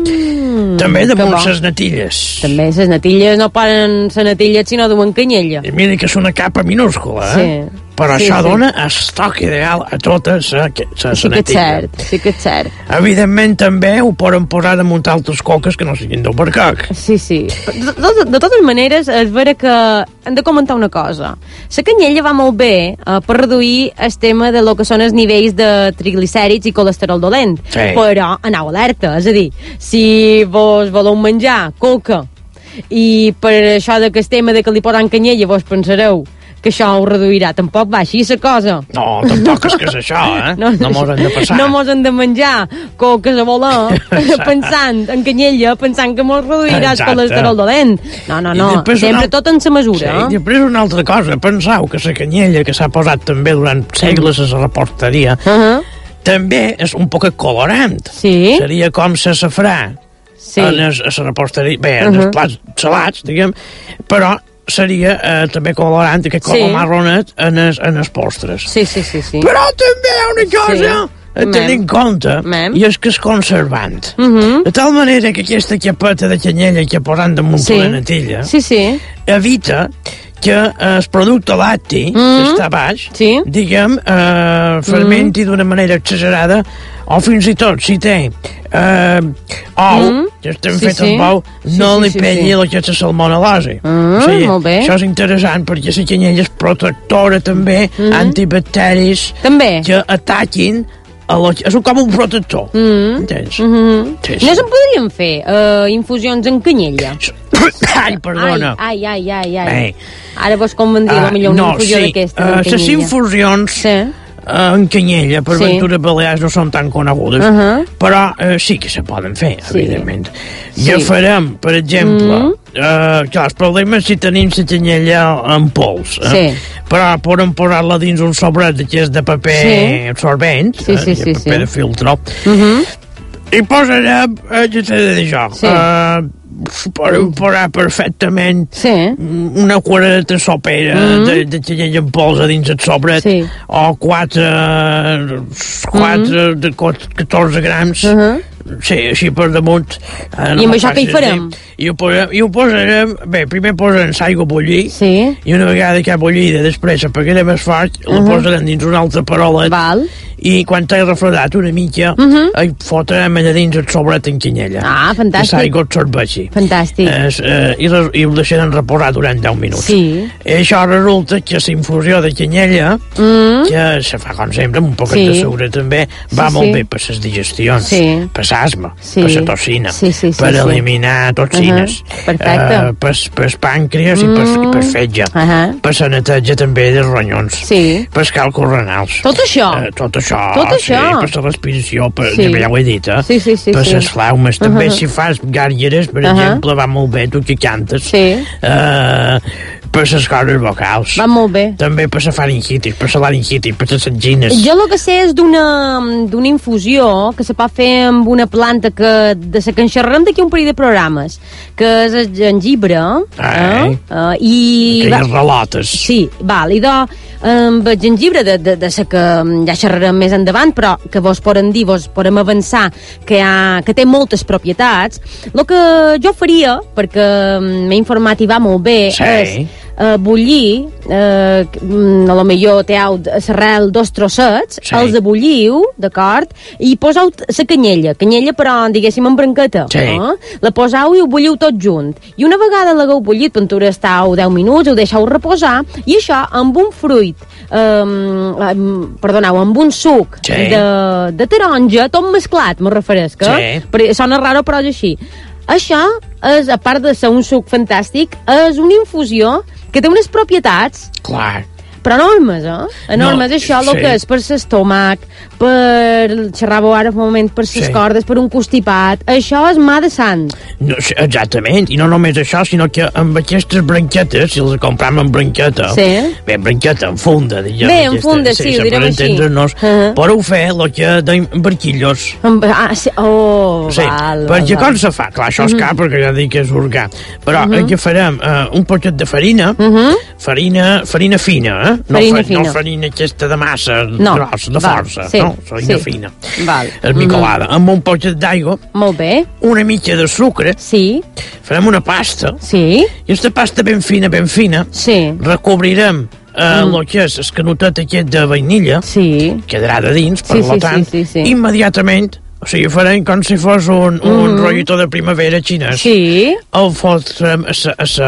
Mm, També que damunt bo. les natilles. També les natilles no poden ser natilles sinó duen canyella. I mira que és una capa minúscula, eh? Sí. Però Sí, això sí. dona el toc ideal a tota la, la, Sí que és natilla. cert, sí que és cert. Evidentment també ho poden posar damunt altres coques que no siguin d'albercoc. Sí, sí. De, de, de totes maneres, és vera que hem de comentar una cosa. La canyella va molt bé eh, per reduir el tema de lo que són els nivells de triglicèrids i colesterol dolent. Sí. Però anau alerta, és a dir, si vos voleu menjar coca i per això de que el tema de que li posen canyella vos pensareu que això ho reduirà. Tampoc va així la cosa. No, tampoc és que és això, eh? No, no mos hem de passar. No mos hem de menjar coques a volar pensant en canyella, pensant que mos reduirà el colesterol dolent. No, no, no, sempre tot en sa mesura. Sí, i després una altra cosa, penseu que la canyella que s'ha posat també durant segles a la reporteria uh-huh. també és un poc colorant. Sí. Seria com la safrà sí. en el, a la reporteria, bé, en uh-huh. els plats salats, diguem, però seria eh, també colorant, aquest color sí. marronet en els, en els postres. Sí, sí, sí, sí. Però també hi ha una cosa sí. a tenir en compte, Mem. i és que és conservant. Uh-huh. De tal manera que aquesta capeta de canyella que posant damunt sí. la natilla sí, sí. evita que el producte lacti, mm. que està baix, sí. diguem, eh, fermenti mm. d'una manera exagerada, o fins i tot, si té eh, ou, mm. que estem sí, fet sí. amb ou, sí, no sí, li sí, pegui sí. aquesta salmonel·losi. Mm, o sigui, molt bé. això és interessant perquè la canyella és protectora també, mm. antibacteris, també. que ataquin a la... és com un protector. Mm. Entens? Mm -hmm. Sí, sí. No se'n podrien fer uh, infusions en canyella? Ai, perdona. Ai, ai, ai, ai. Bé. Ara vos com van dir, uh, millor una no, infusió sí. d'aquestes uh, en canyella. Les infusions sí. uh, en canyella, per sí. Ventura Balears, no són tan conegudes, uh -huh. però uh, sí que se poden fer, sí. evidentment. Sí. Ja farem, per exemple, mm. uh, clar, el problema és si tenim la canyella en pols, eh? sí. però podem posar-la dins un sobret d'aquest de paper sí. absorbent, sí, sí, eh? sí, paper sí. de filtro, uh -huh. i posarem, eh, ja t'he de dir jo, sí. uh, podem posar perfectament sí. una cuaradeta sopera mm. de, de canyella en pols a dins el sobret, sí. o quatre, quatre mm. de catorze grams, uh -huh. sí, així per damunt. Eh, no I amb això què hi farem? I ho, posarem, I ho posarem, bé, primer posarem l'aigua a bullir, sí. i una vegada que ha bullida, després apagarem més fort, uh -huh. la posarem dins una altra parolet, val. i quan t'has refredat una mica, uh -huh. hi fotrem allà dins el sobret en canyella. Ah, fantàstic. Que l'aigua absorbeixi. Fantàstic. Es, eh, i, res, I ho deixarem reposar durant deu minuts. Sí. I això resulta que la infusió de canyella, mm. que se fa com sempre, amb un poquet sí. de sucre també, va sí, molt sí. bé per les digestions, sí. per l'asma, sí. per la toxina, sí, sí, sí, per sí. eliminar toxines, uh -huh. perfecte. Eh, per, per pàncreas mm. i, per, i per fetge, uh -huh. per la neteja també dels ronyons, sí. per càlculs renals. Tot això? Eh, tot això, tot sí, això? per la respiració, per, sí. ja ho he dit, eh? sí, sí, sí, per sí. les flaumes, també uh -huh. si fas gàrgares, per uh -huh. exemple, va molt bé, tu que cantes, sí. eh, per les cordes vocals. Va molt bé. També per la faringitis, per la laringitis, per les angines. Jo el que sé és d'una infusió que se pot fer amb una planta que, de la que en xerrarem d'aquí un parell de programes, que és el gengibre, eh? Uh, i aquelles relotes. Sí, val, i de, amb el gengibre de, de, de la que ja xerrarem més endavant, però que vos poden dir, vos podem avançar que, ha, que té moltes propietats. El que jo faria, perquè m'he informat i va molt bé, sí. és Uh, bullir, uh, a lo millor teau l'arrel dos trossets, sí. els abulliu, d'acord, i posau la canyella, canyella però, diguéssim, en branqueta, sí. eh? la posau i ho bulliu tot junt. I una vegada l'hagueu bullit, Ventura, estau deu minuts, ho deixeu reposar, i això amb un fruit, um, um, perdoneu, amb un suc sí. de, de taronja, tot mesclat, me referesc, eh? Sí. Perquè sona raro, però és així. Això, és, a part de ser un suc fantàstic, és una infusió que té unes propietats clar. però enormes, eh? Enormes, no, això, el sí. que és per l'estómac, per... xerràveu ara fa un moment, per les sí. cordes, per un constipat, això és mà de sant. No, exactament, i no només això, sinó que amb aquestes branquetes, si les compram en branqueta, sí. bé, branqueta, en funda, diguem. Bé, en funda, sí, sí ho direm així. Uh -huh. Podeu fer el que deim barquillos. Ah, sí, oh, sí. val, Perquè val. com se fa? Clar, això és uh -huh. car, perquè ja dic que és orgà. Però uh -huh. aquí farem uh, un poquet de farina, uh -huh. farina, farina fina, eh? No, farina fa, fina. no farina aquesta de massa no, grossa, de val, força, sí, no? Farina sí. fina. Val. Esmicolada, uh -huh. amb un poquet d'aigua. Molt bé. Una mica de sucre. Sí. Farem una pasta. Sí. I aquesta pasta ben fina, ben fina, sí. recobrirem eh, mm. el que és el canutet aquest de vainilla, sí. quedarà de dins, per sí, lo sí, tant, sí, sí, sí. immediatament, o sigui, farem com si fos un, un mm. rotllito de primavera xinès. Sí. El fotrem a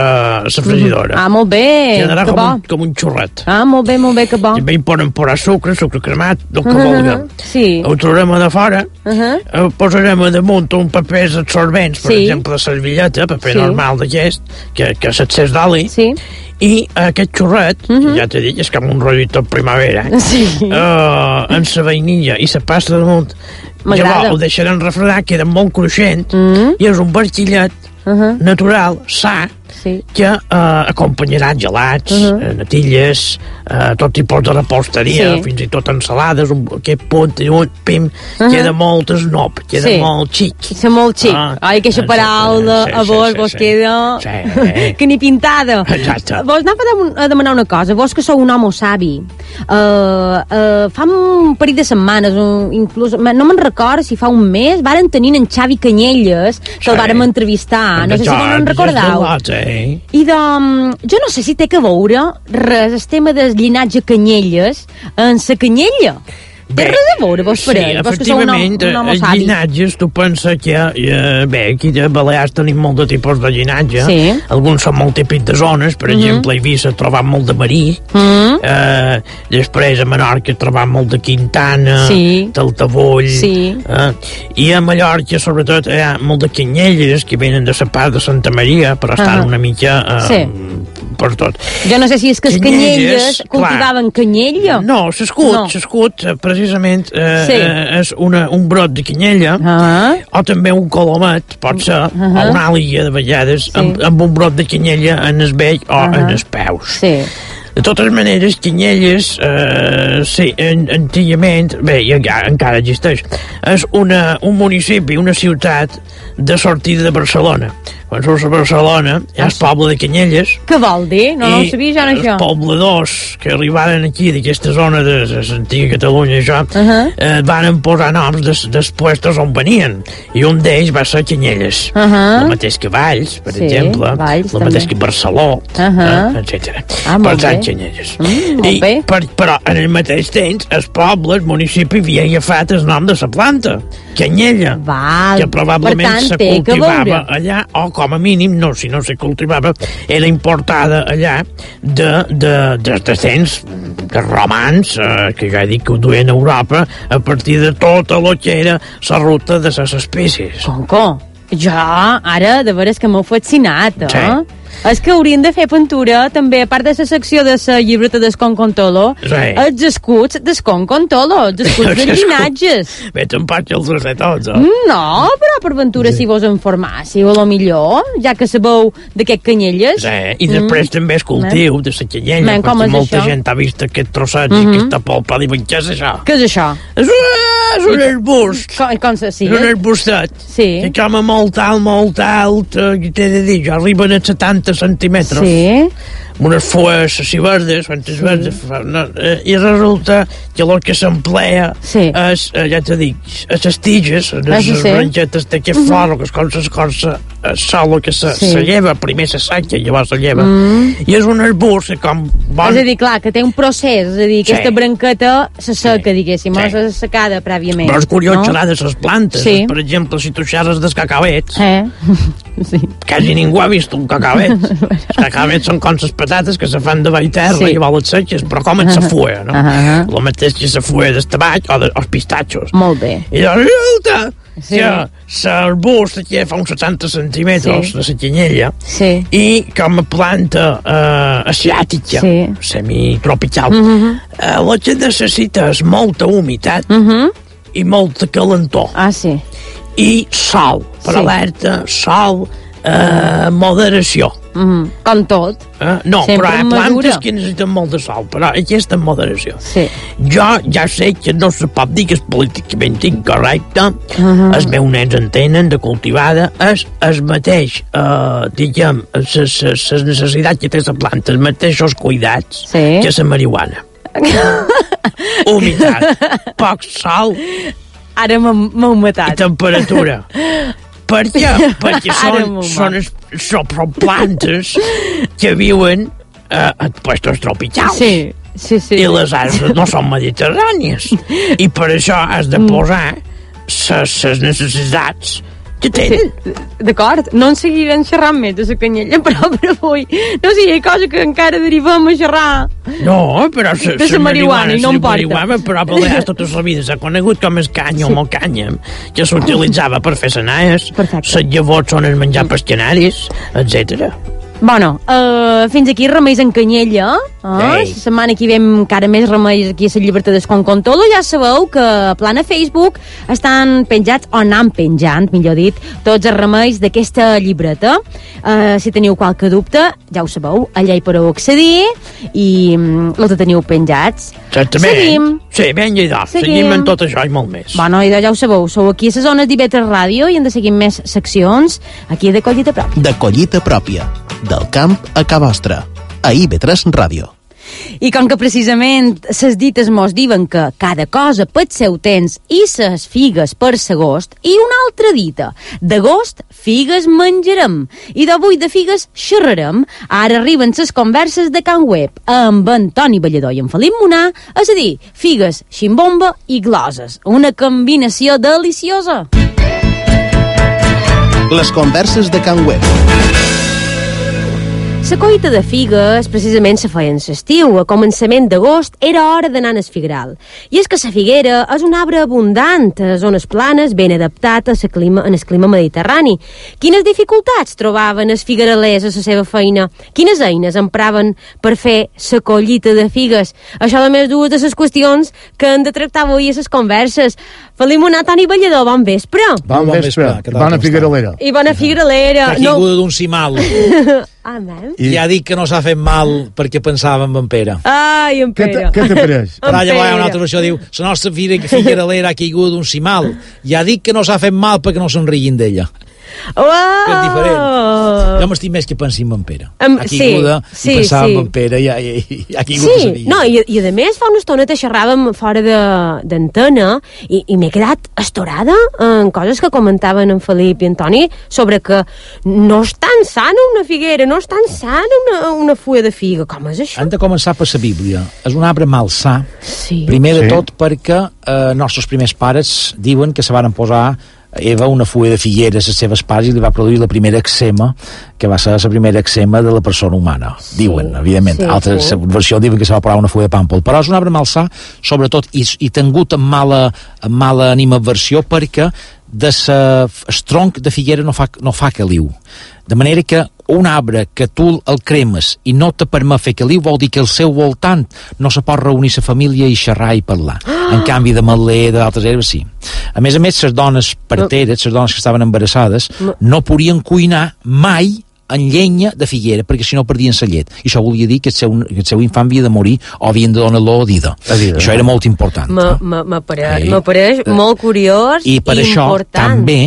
la fregidora. Mm. Ah, molt bé. Quedarà que com bo. un, com un xurret. Ah, molt bé, molt bé, que bo. També hi poden posar sucre, sucre cremat, el que uh -huh. vulguem. Sí. Ho traurem a de fora, uh -huh. ho posarem a damunt un paper absorbents, per sí. exemple, de servilleta, paper sí. normal d'aquest, que, que s'accés d'oli, sí. i aquest xorret, uh -huh. ja t'he dit, és com un rotllito primavera, sí. uh, amb la vainilla i la pasta damunt, llavors ho deixaran refredar, queda molt cruixent, uh -huh. i és un barquillet uh -huh. natural, sa, sí. que uh, acompanyarà gelats, uh -huh. natilles, uh, tot tipus de reposteria, sí. fins i tot ensalades, un, aquest punt, un pim, uh -huh. queda molt snob, queda sí. molt xic. Queda molt xic. Uh, Ai, que aquesta paraula sí, sí, a vos, sí, vos sí, queda sí. que ni pintada. Exacte. Vos anava a demanar una cosa, vos que sou un home savi, uh, uh, fa un parell de setmanes, un, inclús, no me'n record si fa un mes, varen tenir en Xavi Canyelles, que sí. el vàrem entrevistar, no sé si vos en recordeu. Sí. I de, jo no sé si té que veure res el tema del llinatge Canyelles en sa Canyella. Té res a veure, vos parell? Sí, efectivament, els llinatges, tu penses que, eh, bé, aquí a Balears tenim molt de tipus de llinatge, sí. alguns són molt típics de zones, per uh -huh. exemple, a Eivissa trobam molt de marí, uh -huh. eh, després a Menorca trobam molt de Quintana, sí. del Tavull, sí. eh, i a Mallorca, sobretot, hi ha molt de canyelles que venen de la part de Santa Maria, però estan uh -huh. una mica... Eh, sí. per tot. Jo no sé si és que els canyelles cultivaven canyella. No, l'escut, no. l'escut, precisament, eh, sí. eh, és una, un brot de canyella, uh -huh. o també un colomet, pot ser, uh -huh. o una àliga de vegades, sí. amb, amb un brot de canyella en el vell o uh -huh. en els peus. Sí. De totes maneres, Canyelles, eh, sí, antigament, bé, i encara, encara existeix, és una, un municipi, una ciutat de sortida de Barcelona. Quan surts a Barcelona, hi ha el poble de Canyelles. Què vol dir? No, no ho sabia ja, no, això. Els pobladors que arribaren aquí, d'aquesta zona de l'antiga Catalunya, això, uh -huh. eh, van posar noms des, dels puestos on venien, i un d'ells va ser Canyelles. Uh -huh. El mateix que Valls, per sí, exemple, Valls, el mateix també. Que Barceló, uh -huh. eh, etcètera. Ah, per tant, Canyelles. Mm, I, per, però, en el mateix temps, el poble, el municipi, havia agafat el nom de la planta, Canyella, Val. que probablement tant, se cultivava allà, o com a mínim, no, si no se cultivava, era importada allà de, de, de, de temps de romans, eh, que ja he dit que ho duien a Europa, a partir de tota el que era la ruta de les espècies. Conco, jo ara de veres que m'ho fascinat, eh? Sí. És que haurien de fer pintura també, a part de la secció de la llibreta d'Esconcontolo, sí. els escuts d'Esconcontolo, els escuts de llinatges. Bé, te'n pots els de tots, eh? No, però per ventura sí. si vos informassiu, a lo millor, ja que sabeu d'aquest Canyelles. Sí, i després mm. també es cultiu de la canyella, Man, perquè molta això? gent ha vist aquest trosset mm -hmm. i aquesta polpa, i diuen, què és això? Què és això? És un, és un arbust. Com, com se sí? És un arbustet. Sí. Que com a molt alt, molt alt, eh, t'he de dir, ja arriben a setanta centímetres. Sí. Amb unes fulles així verdes, sí. verdes, no, eh, i resulta que el que s'emplea sí. és, eh, ja t'he dit, a les tiges, a les sí. branquetes d'aquest flor, que és com s'escorça el sol que se, sí. se lleva, primer se saca, llavors se lleva, mm. i és un arbust que com... Bon... És a dir, clar, que té un procés, és a dir, sí. aquesta branqueta se seca, sí. diguéssim, sí. o se secada prèviament. Però és curiós no? xerrar de les plantes, sí. per exemple, si tu xerres dels cacavets, eh? sí. quasi ningú ha vist un cacavet. Els cacavets són com les patates que se fan de baix terra sí. i volen seques, però com en sa fulla, no? Uh -huh. El mateix que sa fulla del tabac o dels pistatxos. Molt bé. I llavors, resulta sí. que l'arbust aquí fa uns setanta centímetres sí. de la canyella sí. i com a planta eh, asiàtica, sí. semitropical, uh -huh. eh, el que necessita és molta humitat uh -huh. i molta calentor. Ah, sí. I sol, per sí. alerta, sol, eh, moderació. Mm, com tot. Eh? No, sempre però hi ha plantes que necessiten molt de sol, però aquesta en moderació. Sí. Jo ja sé que no se pot dir que és políticament incorrecte, uh -huh. els meus nens en tenen de cultivada, és el mateix, eh, diguem, les necessitats que té la planta, els mateixos cuidats sí. que la marihuana. Humitat, poc sol... Ara m'heu matat. I temperatura. Per què? Perquè són, són, són plantes que viuen eh, en puestos tropicals. Sí, sí, sí. I les arbres no són mediterrànies. I per això has de posar les necessitats que tenen. Sí, d'acord, no en seguirem xerrant més de la canyella, però per avui no sé, hi ha cosa que encara derivem a xerrar. No, però de la marihuana, i no em porta. Però a Balears tota la vida s'ha conegut com el canyam sí. o canyam, que s'utilitzava per fer senaes, les llavors són el menjar pels canaris, etcètera. Bueno, uh, fins aquí remeis en canyella. Uh, la setmana que ve encara més remeis aquí a la llibertat con Contolo. Ja sabeu que a plana Facebook estan penjats, o anant penjant, millor dit, tots els remeis d'aquesta llibreta. Uh, si teniu qualque dubte, ja ho sabeu, allà hi podeu accedir i um, els teniu penjats. Certament. Seguim. Sí, vinga, idò. Seguim. Seguim en tot això i molt més. Bueno, idò, ja ho sabeu, sou aquí a les zones d'I V tres Ràdio i hem de seguir més seccions aquí de Collita Pròpia. De Collita Pròpia. Del camp a ca vostra. A I V tres Ràdio. I com que precisament ses dites mos diuen que cada cosa pel seu temps i ses figues per s'agost, i una altra dita, d'agost figues menjarem, i d'avui de figues xerrarem. Ara arriben ses converses de Can Web amb en Toni Ballador i en Felip Monar, és a dir, figues, ximbomba i gloses, una combinació deliciosa. Les converses de Can Web. La coita de figues precisament se feia en l'estiu. A començament d'agost era hora d'anar al figueral. I és que la figuera és un arbre abundant a zones planes, ben adaptat a la clima, en el clima mediterrani. Quines dificultats trobaven els figueralers a la seva feina? Quines eines empraven per fer la collita de figues? Això de més dues de les qüestions que hem de tractar avui a les converses. Felip Monar, Toni Ballador, bon vespre. Bon vespre, bona figueralera. I bona figueralera. Que ha caigut d'un cimal. Amen. I ja dic que no s'ha fet mal perquè pensàvem en Pere. Ai, en Pere. Què t'ha pres? Per allà hi ha una altra versió, diu, la nostra figueralera ha caigut d'un cimal. Ja dic que no s'ha fet mal perquè no se'n riguin d'ella. Wow. És diferent. Jo m'estic més que pensim en Pere. Um, ha caigut sí, sí, i pensàvem sí. en Pere i ha, i, ha caigut sí. a Sevilla. No, i, i a més fa una estona te xerràvem fora d'antena i, i m'he quedat estorada en coses que comentaven en Felip i en Toni sobre que no és tan sana una figuera, no és tan sana una, una fulla de figa. Com és això? Han de començar per la Bíblia. És un arbre malsà. Sí. Primer de Sí. tot perquè eh, nostres primers pares diuen que se varen posar Eva una fulla de figuera a les seves pares i li va produir la primera eczema, que va ser la primera eczema de la persona humana. Sí, diuen, evidentment. sí, Altres sí. versions diuen que se va posar una fulla de pàmpol. Però és un arbre malsà, sobretot, i, i tingut amb mala, amb mala animadversió perquè de sa, el tronc de figuera no fa, no fa caliu. De manera que un arbre que tu el cremes i no te permet fer caliu vol dir que al seu voltant no se pot reunir la família i xerrar i parlar. Ah! En canvi de matler, d'altres herbes, sí. A més a més, les dones parteres, les dones que estaven embarassades, no podien cuinar mai en llenya de figuera, perquè si no perdien la llet. I això volia dir que el seu, que el seu infant havia de morir o havien de donar-lo a dida. Això era molt important. Me pareix molt curiós i per això important. també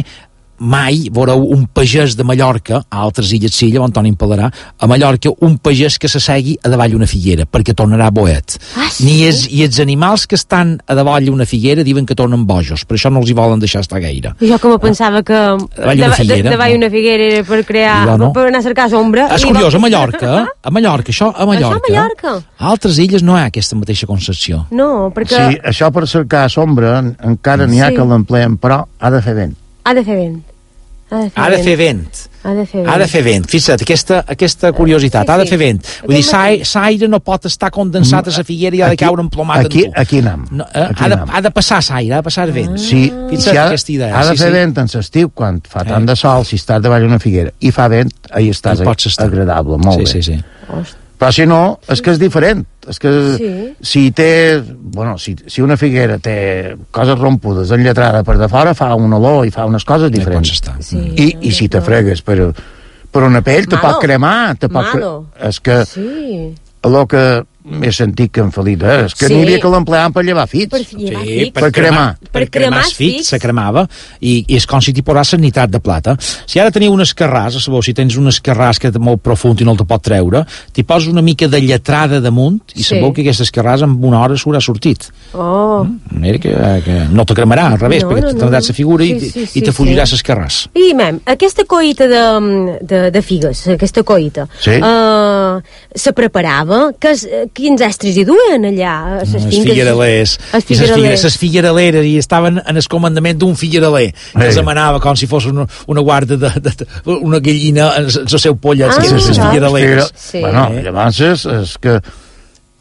mai veureu un pagès de Mallorca, a altres illes Silla, on Toni Palarà, a Mallorca, un pagès que s'assegui a davall una figuera, perquè tornarà boet. Ah, sí? Ni els, I els animals que estan a davall una figuera diuen que tornen bojos, per això no els hi volen deixar estar gaire. Jo com pensava que davall una figuera, davall una figuera era per crear, no, no. per anar a cercar sombra. És curiós, a Mallorca, a Mallorca, això a Mallorca, això a Mallorca. A altres illes no hi ha aquesta mateixa concepció. No, perquè... Sí, això per cercar sombra encara n'hi ha Sí. que l'empleen, però ha de fer vent. Ha de fer vent. Ha de fer Ha de vent. fer vent. Ha de fer vent. Ha de fer vent. Fixa't, aquesta, aquesta curiositat, Sí, ha de sí. fer vent. Vull dir, l'aire no pot estar condensat a la figuera i ha de Aquí- caure emplomat aquí- en tu. aquí anam. No, eh, Aquí ha, de, anam. ha de passar l'aire, ha de passar vent. Sí, Fixa't si ha, aquesta idea. ha de sí, fer sí. vent en l'estiu, quan fa tant de sol, si estàs davall d'una figuera, i fa vent, ahí estàs Hi pots estar. agradable, molt Sí, bé. sí, sí. Però si no, és que és diferent. És que Sí. si té... Bueno, si, si una figuera té coses rompudes enllatrada per de fora, fa un olor i fa unes coses Hi diferents. pots estar. Sí, I, I si te fregues per, per una pell, te Malo. pot cremar. Te pot cre... Malo. És que Sí. el que m'he sentit que en Felip, eh? és que Sí. n'hi havia que l'empleaven per llevar fits. Per llevar Sí, fix. per cremar. Per Per cremar cremar els els fits, fits. se cremava, i, i és com si t'hi posassin nitrat de plata. Si ara teniu un escarràs, sabeu, si tens un escarràs que és molt profund i no el te pot treure, t'hi poses una mica de lletrada damunt i Sí. sabeu que aquest escarràs en una hora s'haurà sortit. Oh. De manera que, que no te cremarà, al revés, No, perquè no, te no. tindràs la figura Sí, i, sí, sí, i te fugiràs sí. l'escarràs. I, mem, aquesta coita de, de, de figues, aquesta coita, Sí. uh, se preparava? Que, quins estris hi duen allà? a ses Les finques? figueralers. Els I ses figueralers. figueres, ses figueraleres, i estaven en el comandament d'un figueraler, que els demanava com si fos una, una guarda de, de, de una gallina en el seu pollet, Ah, que eren les sí, figueraleres. Sí. Bueno, llavors és, és que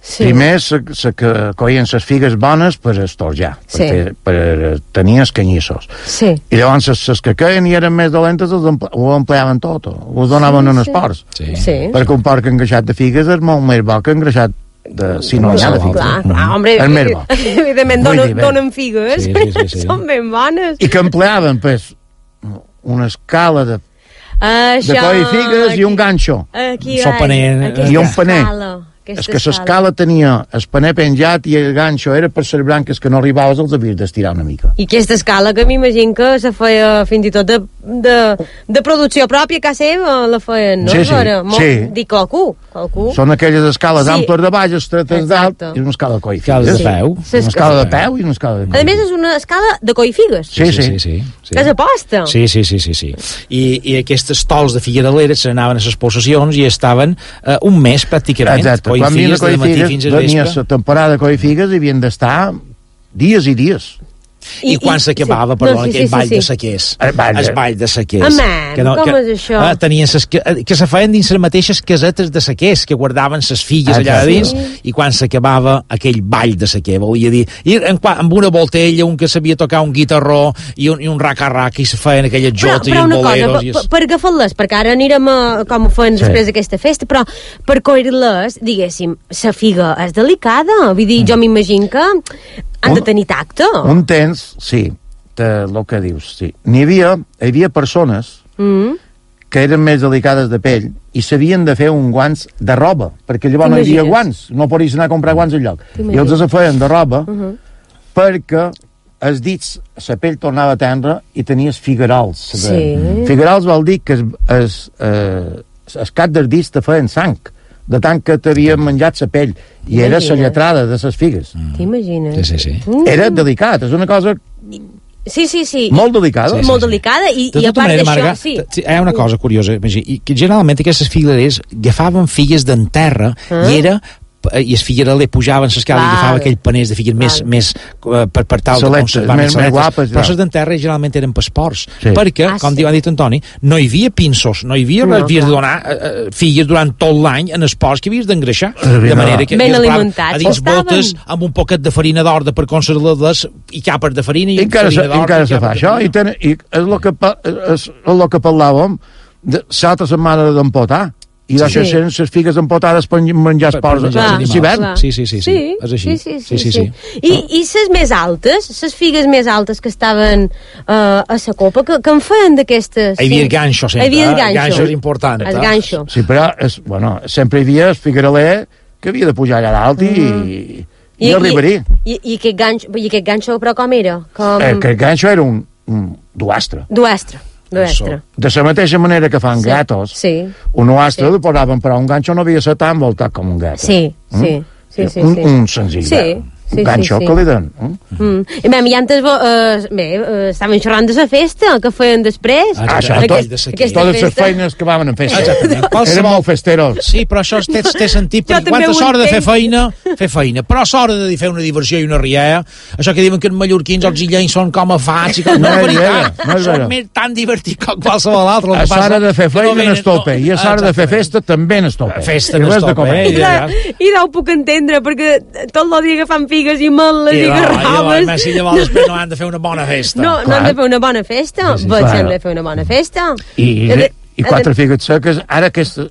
Sí. Primer se, se que coien les figues bones per estorjar, per, sí. fer, per tenir els canyissos. Sí. I llavors les que queien i eren més dolentes ho empleaven tot, ho donaven sí, en esports. Sí. Sí. Perquè un porc engreixat de figues és molt més bo que engreixat de cinollà de figues. Clar, clar, home, és més bo. Evidentment donen, donen figues, sí, sí, sí, sí. Són ben bones. I que empleaven, pues, una escala de Això, de coi figues aquí, i un ganxo. Aquí, paner, i un paner. És que l'escala tenia el paner penjat i el ganxo era per les branques que no arribaves, els havies d'estirar una mica. I aquesta escala que m'imagino que se feia fins i tot de, de, de producció pròpia que seva la feien, no? Sí, sí. Era molt, sí. Dic qualcú, qualcú. Són aquelles escales sí. amples de baix, estretes d'alt i una escala de coi figues. Sí. De peu. Una escala de peu i una escala de coi. A més és una escala de coi figues. Sí, sí. sí, sí, sí. Que és aposta. Sí, sí, sí, sí, sí. I, i aquestes tols de figueraleres se n'anaven a les possessions i estaven uh, un mes pràcticament. Exacte. Coi figues de matí fins al vespre. La temporada de coi figues i havien d'estar dies i dies. I, I quan s'acabava, perdó, no, sí, aquell sí, ball sí, sí. de saquers. El ball de, el ball de saquers. Home, que no, com que, és això? Eh, tenien ses, que, que se feien dins les mateixes casetes de saquers, que guardaven ses filles allà a dins, sí. I quan s'acabava aquell ball de saquer, volia dir, i en, amb una voltella, un que sabia tocar un guitarró i un, i un raca-raca, i se feien aquelles jotes i un boleros. Però, per, per agafar-les, perquè ara anirem a com ho feien sí. després d'aquesta festa, però per coir-les, diguéssim, la figa és delicada, vull dir, mm. jo m'imagino que han de tenir tacte. Un temps, sí, el que dius, sí. N'hi havia, hi havia persones mm. que eren més delicades de pell i s'havien de fer un guants de roba, perquè llavors no hi havia guants, no podies anar a comprar guants enlloc. I els se feien de roba uh -huh. perquè els dits, la pell tornava tendra i tenies figuerols. Sí. Figuerols vol dir que el, el, el, el cap dels dits te feien sang, de tant que t'havien menjat la pell i era la lletrada de les figues. Mm. T'imagines? Sí, sí, sí. Mm. Era delicat, és una cosa sí, sí, sí. molt delicada. Sí, sí, molt delicada i, i a part d'això sí. Hi ha una cosa curiosa, i que generalment aquestes figueres agafaven figues d'enterra ah. i era i es figueraler pujaven l'escala i agafava aquell paners de figues més, més uh, per, per tal Soletes, de conservar més, més guapes, però les d'enterra generalment eren passports sí. perquè, ah, com sí. ha dit Antoni, no hi havia pinços, no hi havia no, havies de donar uh, filles durant tot l'any en esports que havies d'engreixar, de manera que ben alimentats, a dins botes amb un poquet de farina d'orda per conservar-les i capes de farina i, I encara farina d'orda encara se fa això i, ten, i és el que, és el que parlàvem de l'altra setmana d'empotar i d'això sí. les figues empotades per menjar esports d'hivern. Sí, sí, sí, sí, és així. Sí, sí, sí, sí, sí. I, i les més altes, les figues més altes que estaven uh, a la copa, que, que en feien d'aquestes? Hi havia el ganxo sempre, hi havia el ganxo. el ganxo és important. El ganxo. Sí, però és, bueno, sempre hi havia el figueraler que havia de pujar allà dalt i... Mm. i, i arribaria. I, i, aquest ganxo, I aquest ganxo, però com era? Com... Eh, aquest ganxo era un, un duastre. Duastre. Duestre. De la mateixa manera que fan sí. gatos, sí. un duastre sí. li posaven, però un ganxo no havia de ser tan voltat com un gato. Sí, mm? sí. sí, sí, un, sí. un senzill sí. Sí, ganxo sí, sí. que li donen. Mm? Mm. I bé, i antes, uh, bé, uh, estaven xerrant de la festa, que feien després. Ah, això, aquest, tot, totes les feines que van en festa. Exactament. Érem molt festeros. Sí, però això té, té sentit, perquè quan és hora de fer feina, fer feina, però és hora de fer una diversió i una rialla. Això que diuen que els mallorquins, els illencs són com a fats, i com no, no, és vera, no és són més tan divertits com qualsevol altre. És hora de fer feina en estope, i és hora de fer festa també en estope. Festa en estope. I no ho puc entendre, perquè tot el dia agafant figues i meles i garrabes. I si llavors després no han de fer una bona festa. No, no han de fer una bona festa. Sí, sí, Vaig han de fer una bona festa. I, i, i quatre figues seques, ara aquestes,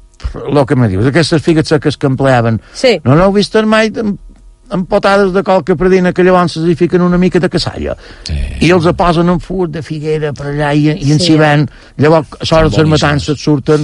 el que me dius, aquestes figues seques que empleaven, sí. no n'heu vist mai empotades de coca pradina que llavors hi fiquen una mica de cassalla sí. i els posen en furt de figuera per allà i, i en sí. s'hi ven, llavors a l'hora de les matances surten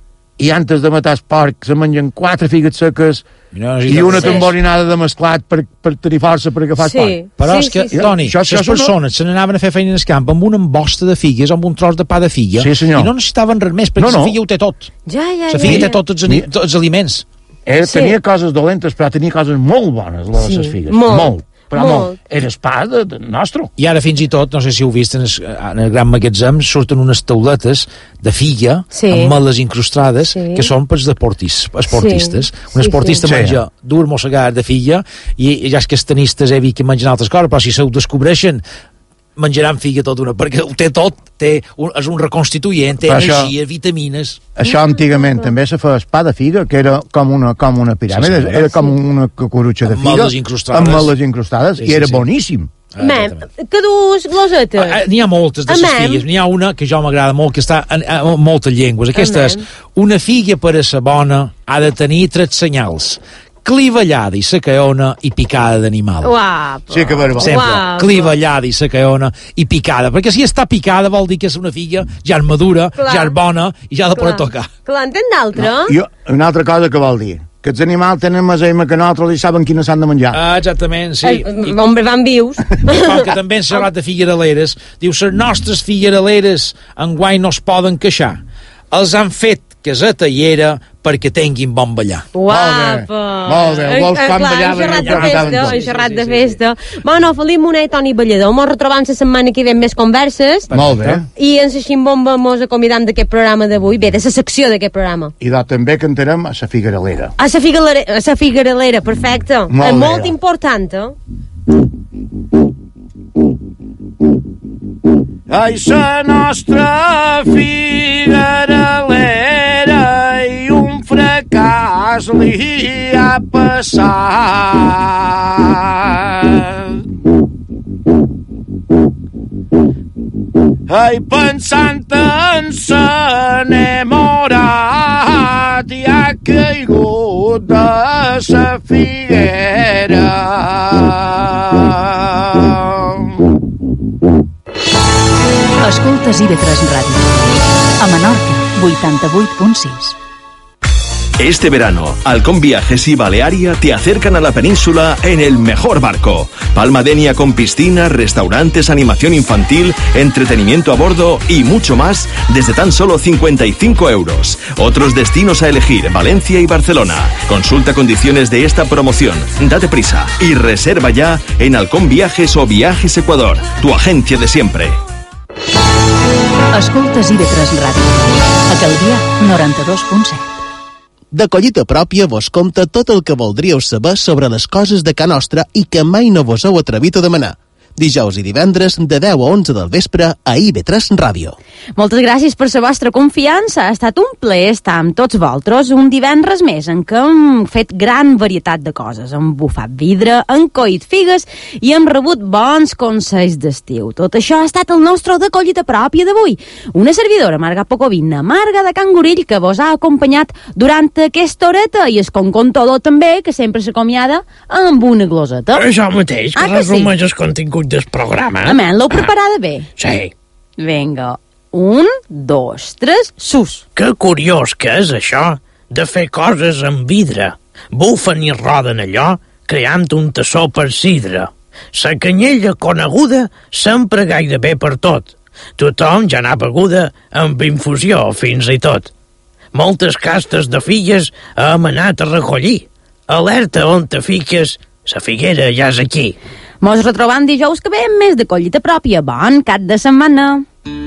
i antes de matar el porc se mengen quatre figues seques no, i una sí. tamborinada de mesclat per, per tenir força per agafar sí. el porc. Però sí, és que, sí, sí. Toni, això, les persones no... se n'anaven a fer feina en el camp amb una embosta de figues, amb un tros de pa de figa, sí, i no necessitaven res més, perquè no, no. la figa ho té tot. Ja, ja, la figa ja, té tots els, tots els aliments. Eh, tenia sí. coses dolentes, però tenia coses molt bones, les sí. figues. Molt. molt. Però molt. molt. Era pa de, de nostre. I ara fins i tot, no sé si heu vist, en el, en el gran magatzem surten unes tauletes de figa sí. amb meles incrustades sí. que són per als deportistes, esportistes. Sí. Un esportista sí, sí. menja sí. dur mossegar de figa i ja és que els tenistes he vist que mengen altres coses, però si se ho descobreixen menjaran figa tot una, perquè ho té tot, té un, és un reconstituent, té Però energia, això, vitamines. Això antigament també se feia pa de figa, que era com una, com una piràmide, sí, sí, era com una cucurutxa de figa, amb moles incrustades, amb moles incrustades sí, sí, i era sí. boníssim. Mem, que dus glosetes? Ah, n'hi ha moltes de les figues, n'hi ha una que jo m'agrada molt, que està en, en, en moltes llengües. Aquesta és, una figa per a sa bona ha de tenir tres senyals: clivellada i sacaona i picada d'animal. Guapo. Sí, que verbal. Sempre, Guapo. clivellada i sacaona i picada, perquè si està picada vol dir que és una figa ja és madura, Clar. ja és bona i ja ha de poder tocar. Clar, entén d'altre? No, jo, una altra cosa que vol dir, que els animals tenen més aima que nosaltres i saben quines s'han de menjar. Ah, exactament, sí. Eh, Hombre, van vius. Com que també han xerrat de figueraleres, diu, les nostres figueraleres enguany no es poden queixar. Els han fet caseta i era perquè tinguin bon ballar. Guapa. Molt bé, vols quan ballaven, Clar, ja de festa, sí, sí, xerrat sí, de sí, festa. Bueno, Felip Monet, Toni Ballador, mos retrobam la setmana que ve amb més converses. Molt bé. I en la ximbomba mos acomidam d'aquest programa d'avui, bé, de la secció d'aquest programa. I de, també cantarem a la figueralera. A la figueralera, a la figueralera, perfecte. Molt És bé. molt important, eh? Ai, la nostra figueralera i un fracàs li ha passat. Ai, pensant en s'enamorat i ha caigut de sa figuera. Escoltes I V tres Ràdio. A Menorca, vuitanta-vuit punt sis. Este verano, Halcón Viajes y Balearia te acercan a la península en el mejor barco. Palma Denia con piscina, restaurantes, animación infantil, entretenimiento a bordo y mucho más desde tan solo cincuenta y cinco euros. Otros destinos a elegir, Valencia y Barcelona. Consulta condiciones de esta promoción. Date prisa y reserva ya en Halcón Viajes o Viajes Ecuador, tu agencia de siempre. Escoltes I V tres Ràdio. A Calvià, noranta-dos punt set. De collita pròpia vos compta tot el que voldríeu saber sobre les coses de ca nostra i que mai no vos heu atrevit a demanar. Dijous i divendres, de deu a onze del vespre, a I V tres Ràdio. Moltes gràcies per la vostra confiança. Ha estat un plaer estar amb tots vosaltres un divendres més en què hem fet gran varietat de coses. Hem bufat vidre, hem coït figues i hem rebut bons consells d'estiu. Tot això ha estat el nostre de collita pròpia d'avui. Una servidora, Marga Pocovina, Marga de Can Gorill, que vos ha acompanyat durant aquesta horeta, i el Concontador també, que sempre s'acomiada amb una gloseta. Això mateix, que Ah, que sí? resumeix el contingut del programa. Amén, l'heu preparada bé? Sí. Vinga, un, dos, tres, sus. Que curiós que és això, de fer coses amb vidre. Bufen i roden allò, creant un tassó per sidra. La canyella coneguda sempre gairebé per tot. Tothom ja n'ha beguda amb infusió fins i tot. Moltes castes de filles hem anat a recollir. Alerta on te fiques, la figuera ja és aquí. Mos retrobam dijous que ve amb més de collita pròpia. Bon cap de setmana.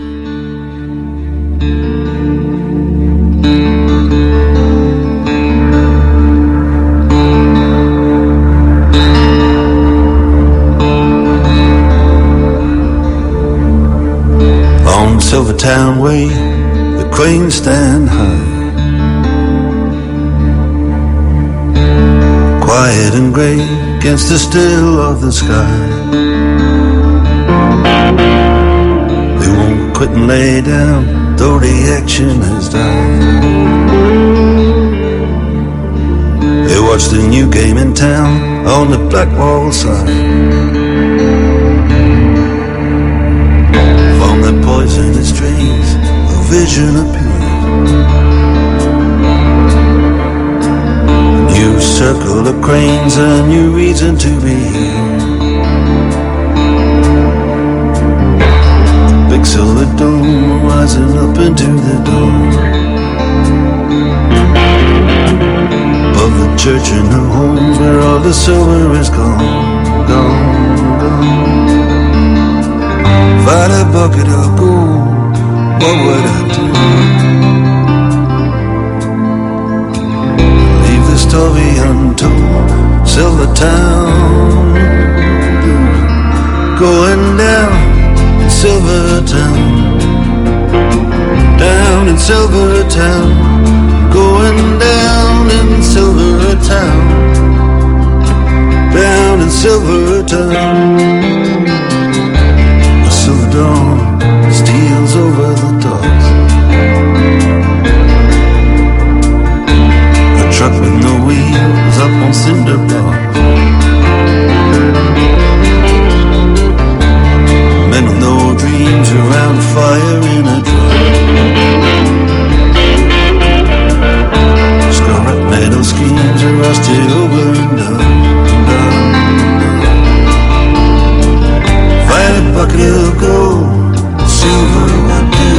On Silvertown Way, the queens stand high, quiet and grey against the still of the sky. They won't quit and lay down, though the action has died. They watch the new game in town on the Blackwall side. From the poisonous dreams, a vision appeared. New circle of cranes, a new reason to be here. Big silver dome rising up into the dawn. Above the church and the homes where all the silver is gone, gone, gone. If I had a bucket of gold, what would I do? Leave the story untold. Silver Town, going down Silver Town, going down in Silver Town, down in Silver Town. The silver dawn steals over the docks. A truck with no wheels up on cinder blocks. Men with no dreams around a fire in a truck. Scarlet metal schemes are rusted over and done, done, done. Violet bucket of gold, silver would do.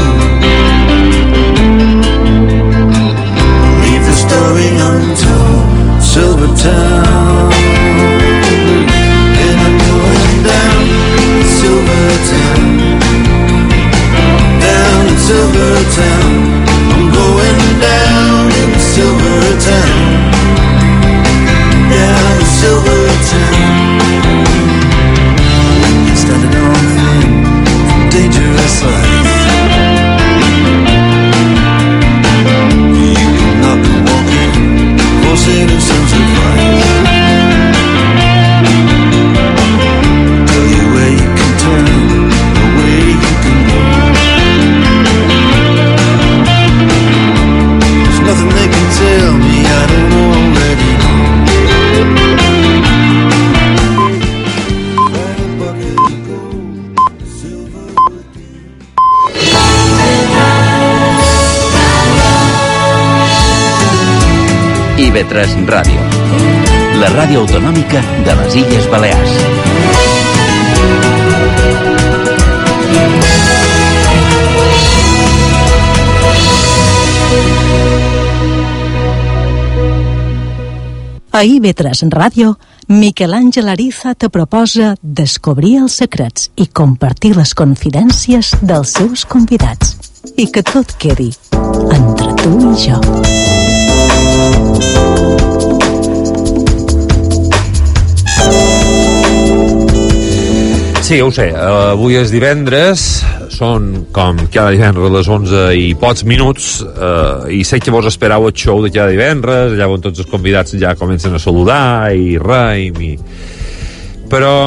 Leave the story untold, Silver Town. And I'm going down Silver Town, down in Silver Town. I'm going down in Silver Town, down in Silver Town. Standing on thin, dangerous ice. You can knock and walk in for citizens advice. Tell you where you can turn, or where you can go. There's nothing they can tell me I don't already know. I ve tres Ràdio, la ràdio autonòmica de les Illes Balears. A I V tres Ràdio, Miquel Àngel Ariza te proposa descobrir els secrets i compartir les confidències dels seus convidats. I que tot quedi entre tu i jo. Sí, ho sé, avui és divendres, són com cada divendres a les onze i pocs minuts, eh, i sé que vos esperau el show de cada divendres, allà on tots els convidats ja comencen a saludar i raim, i... però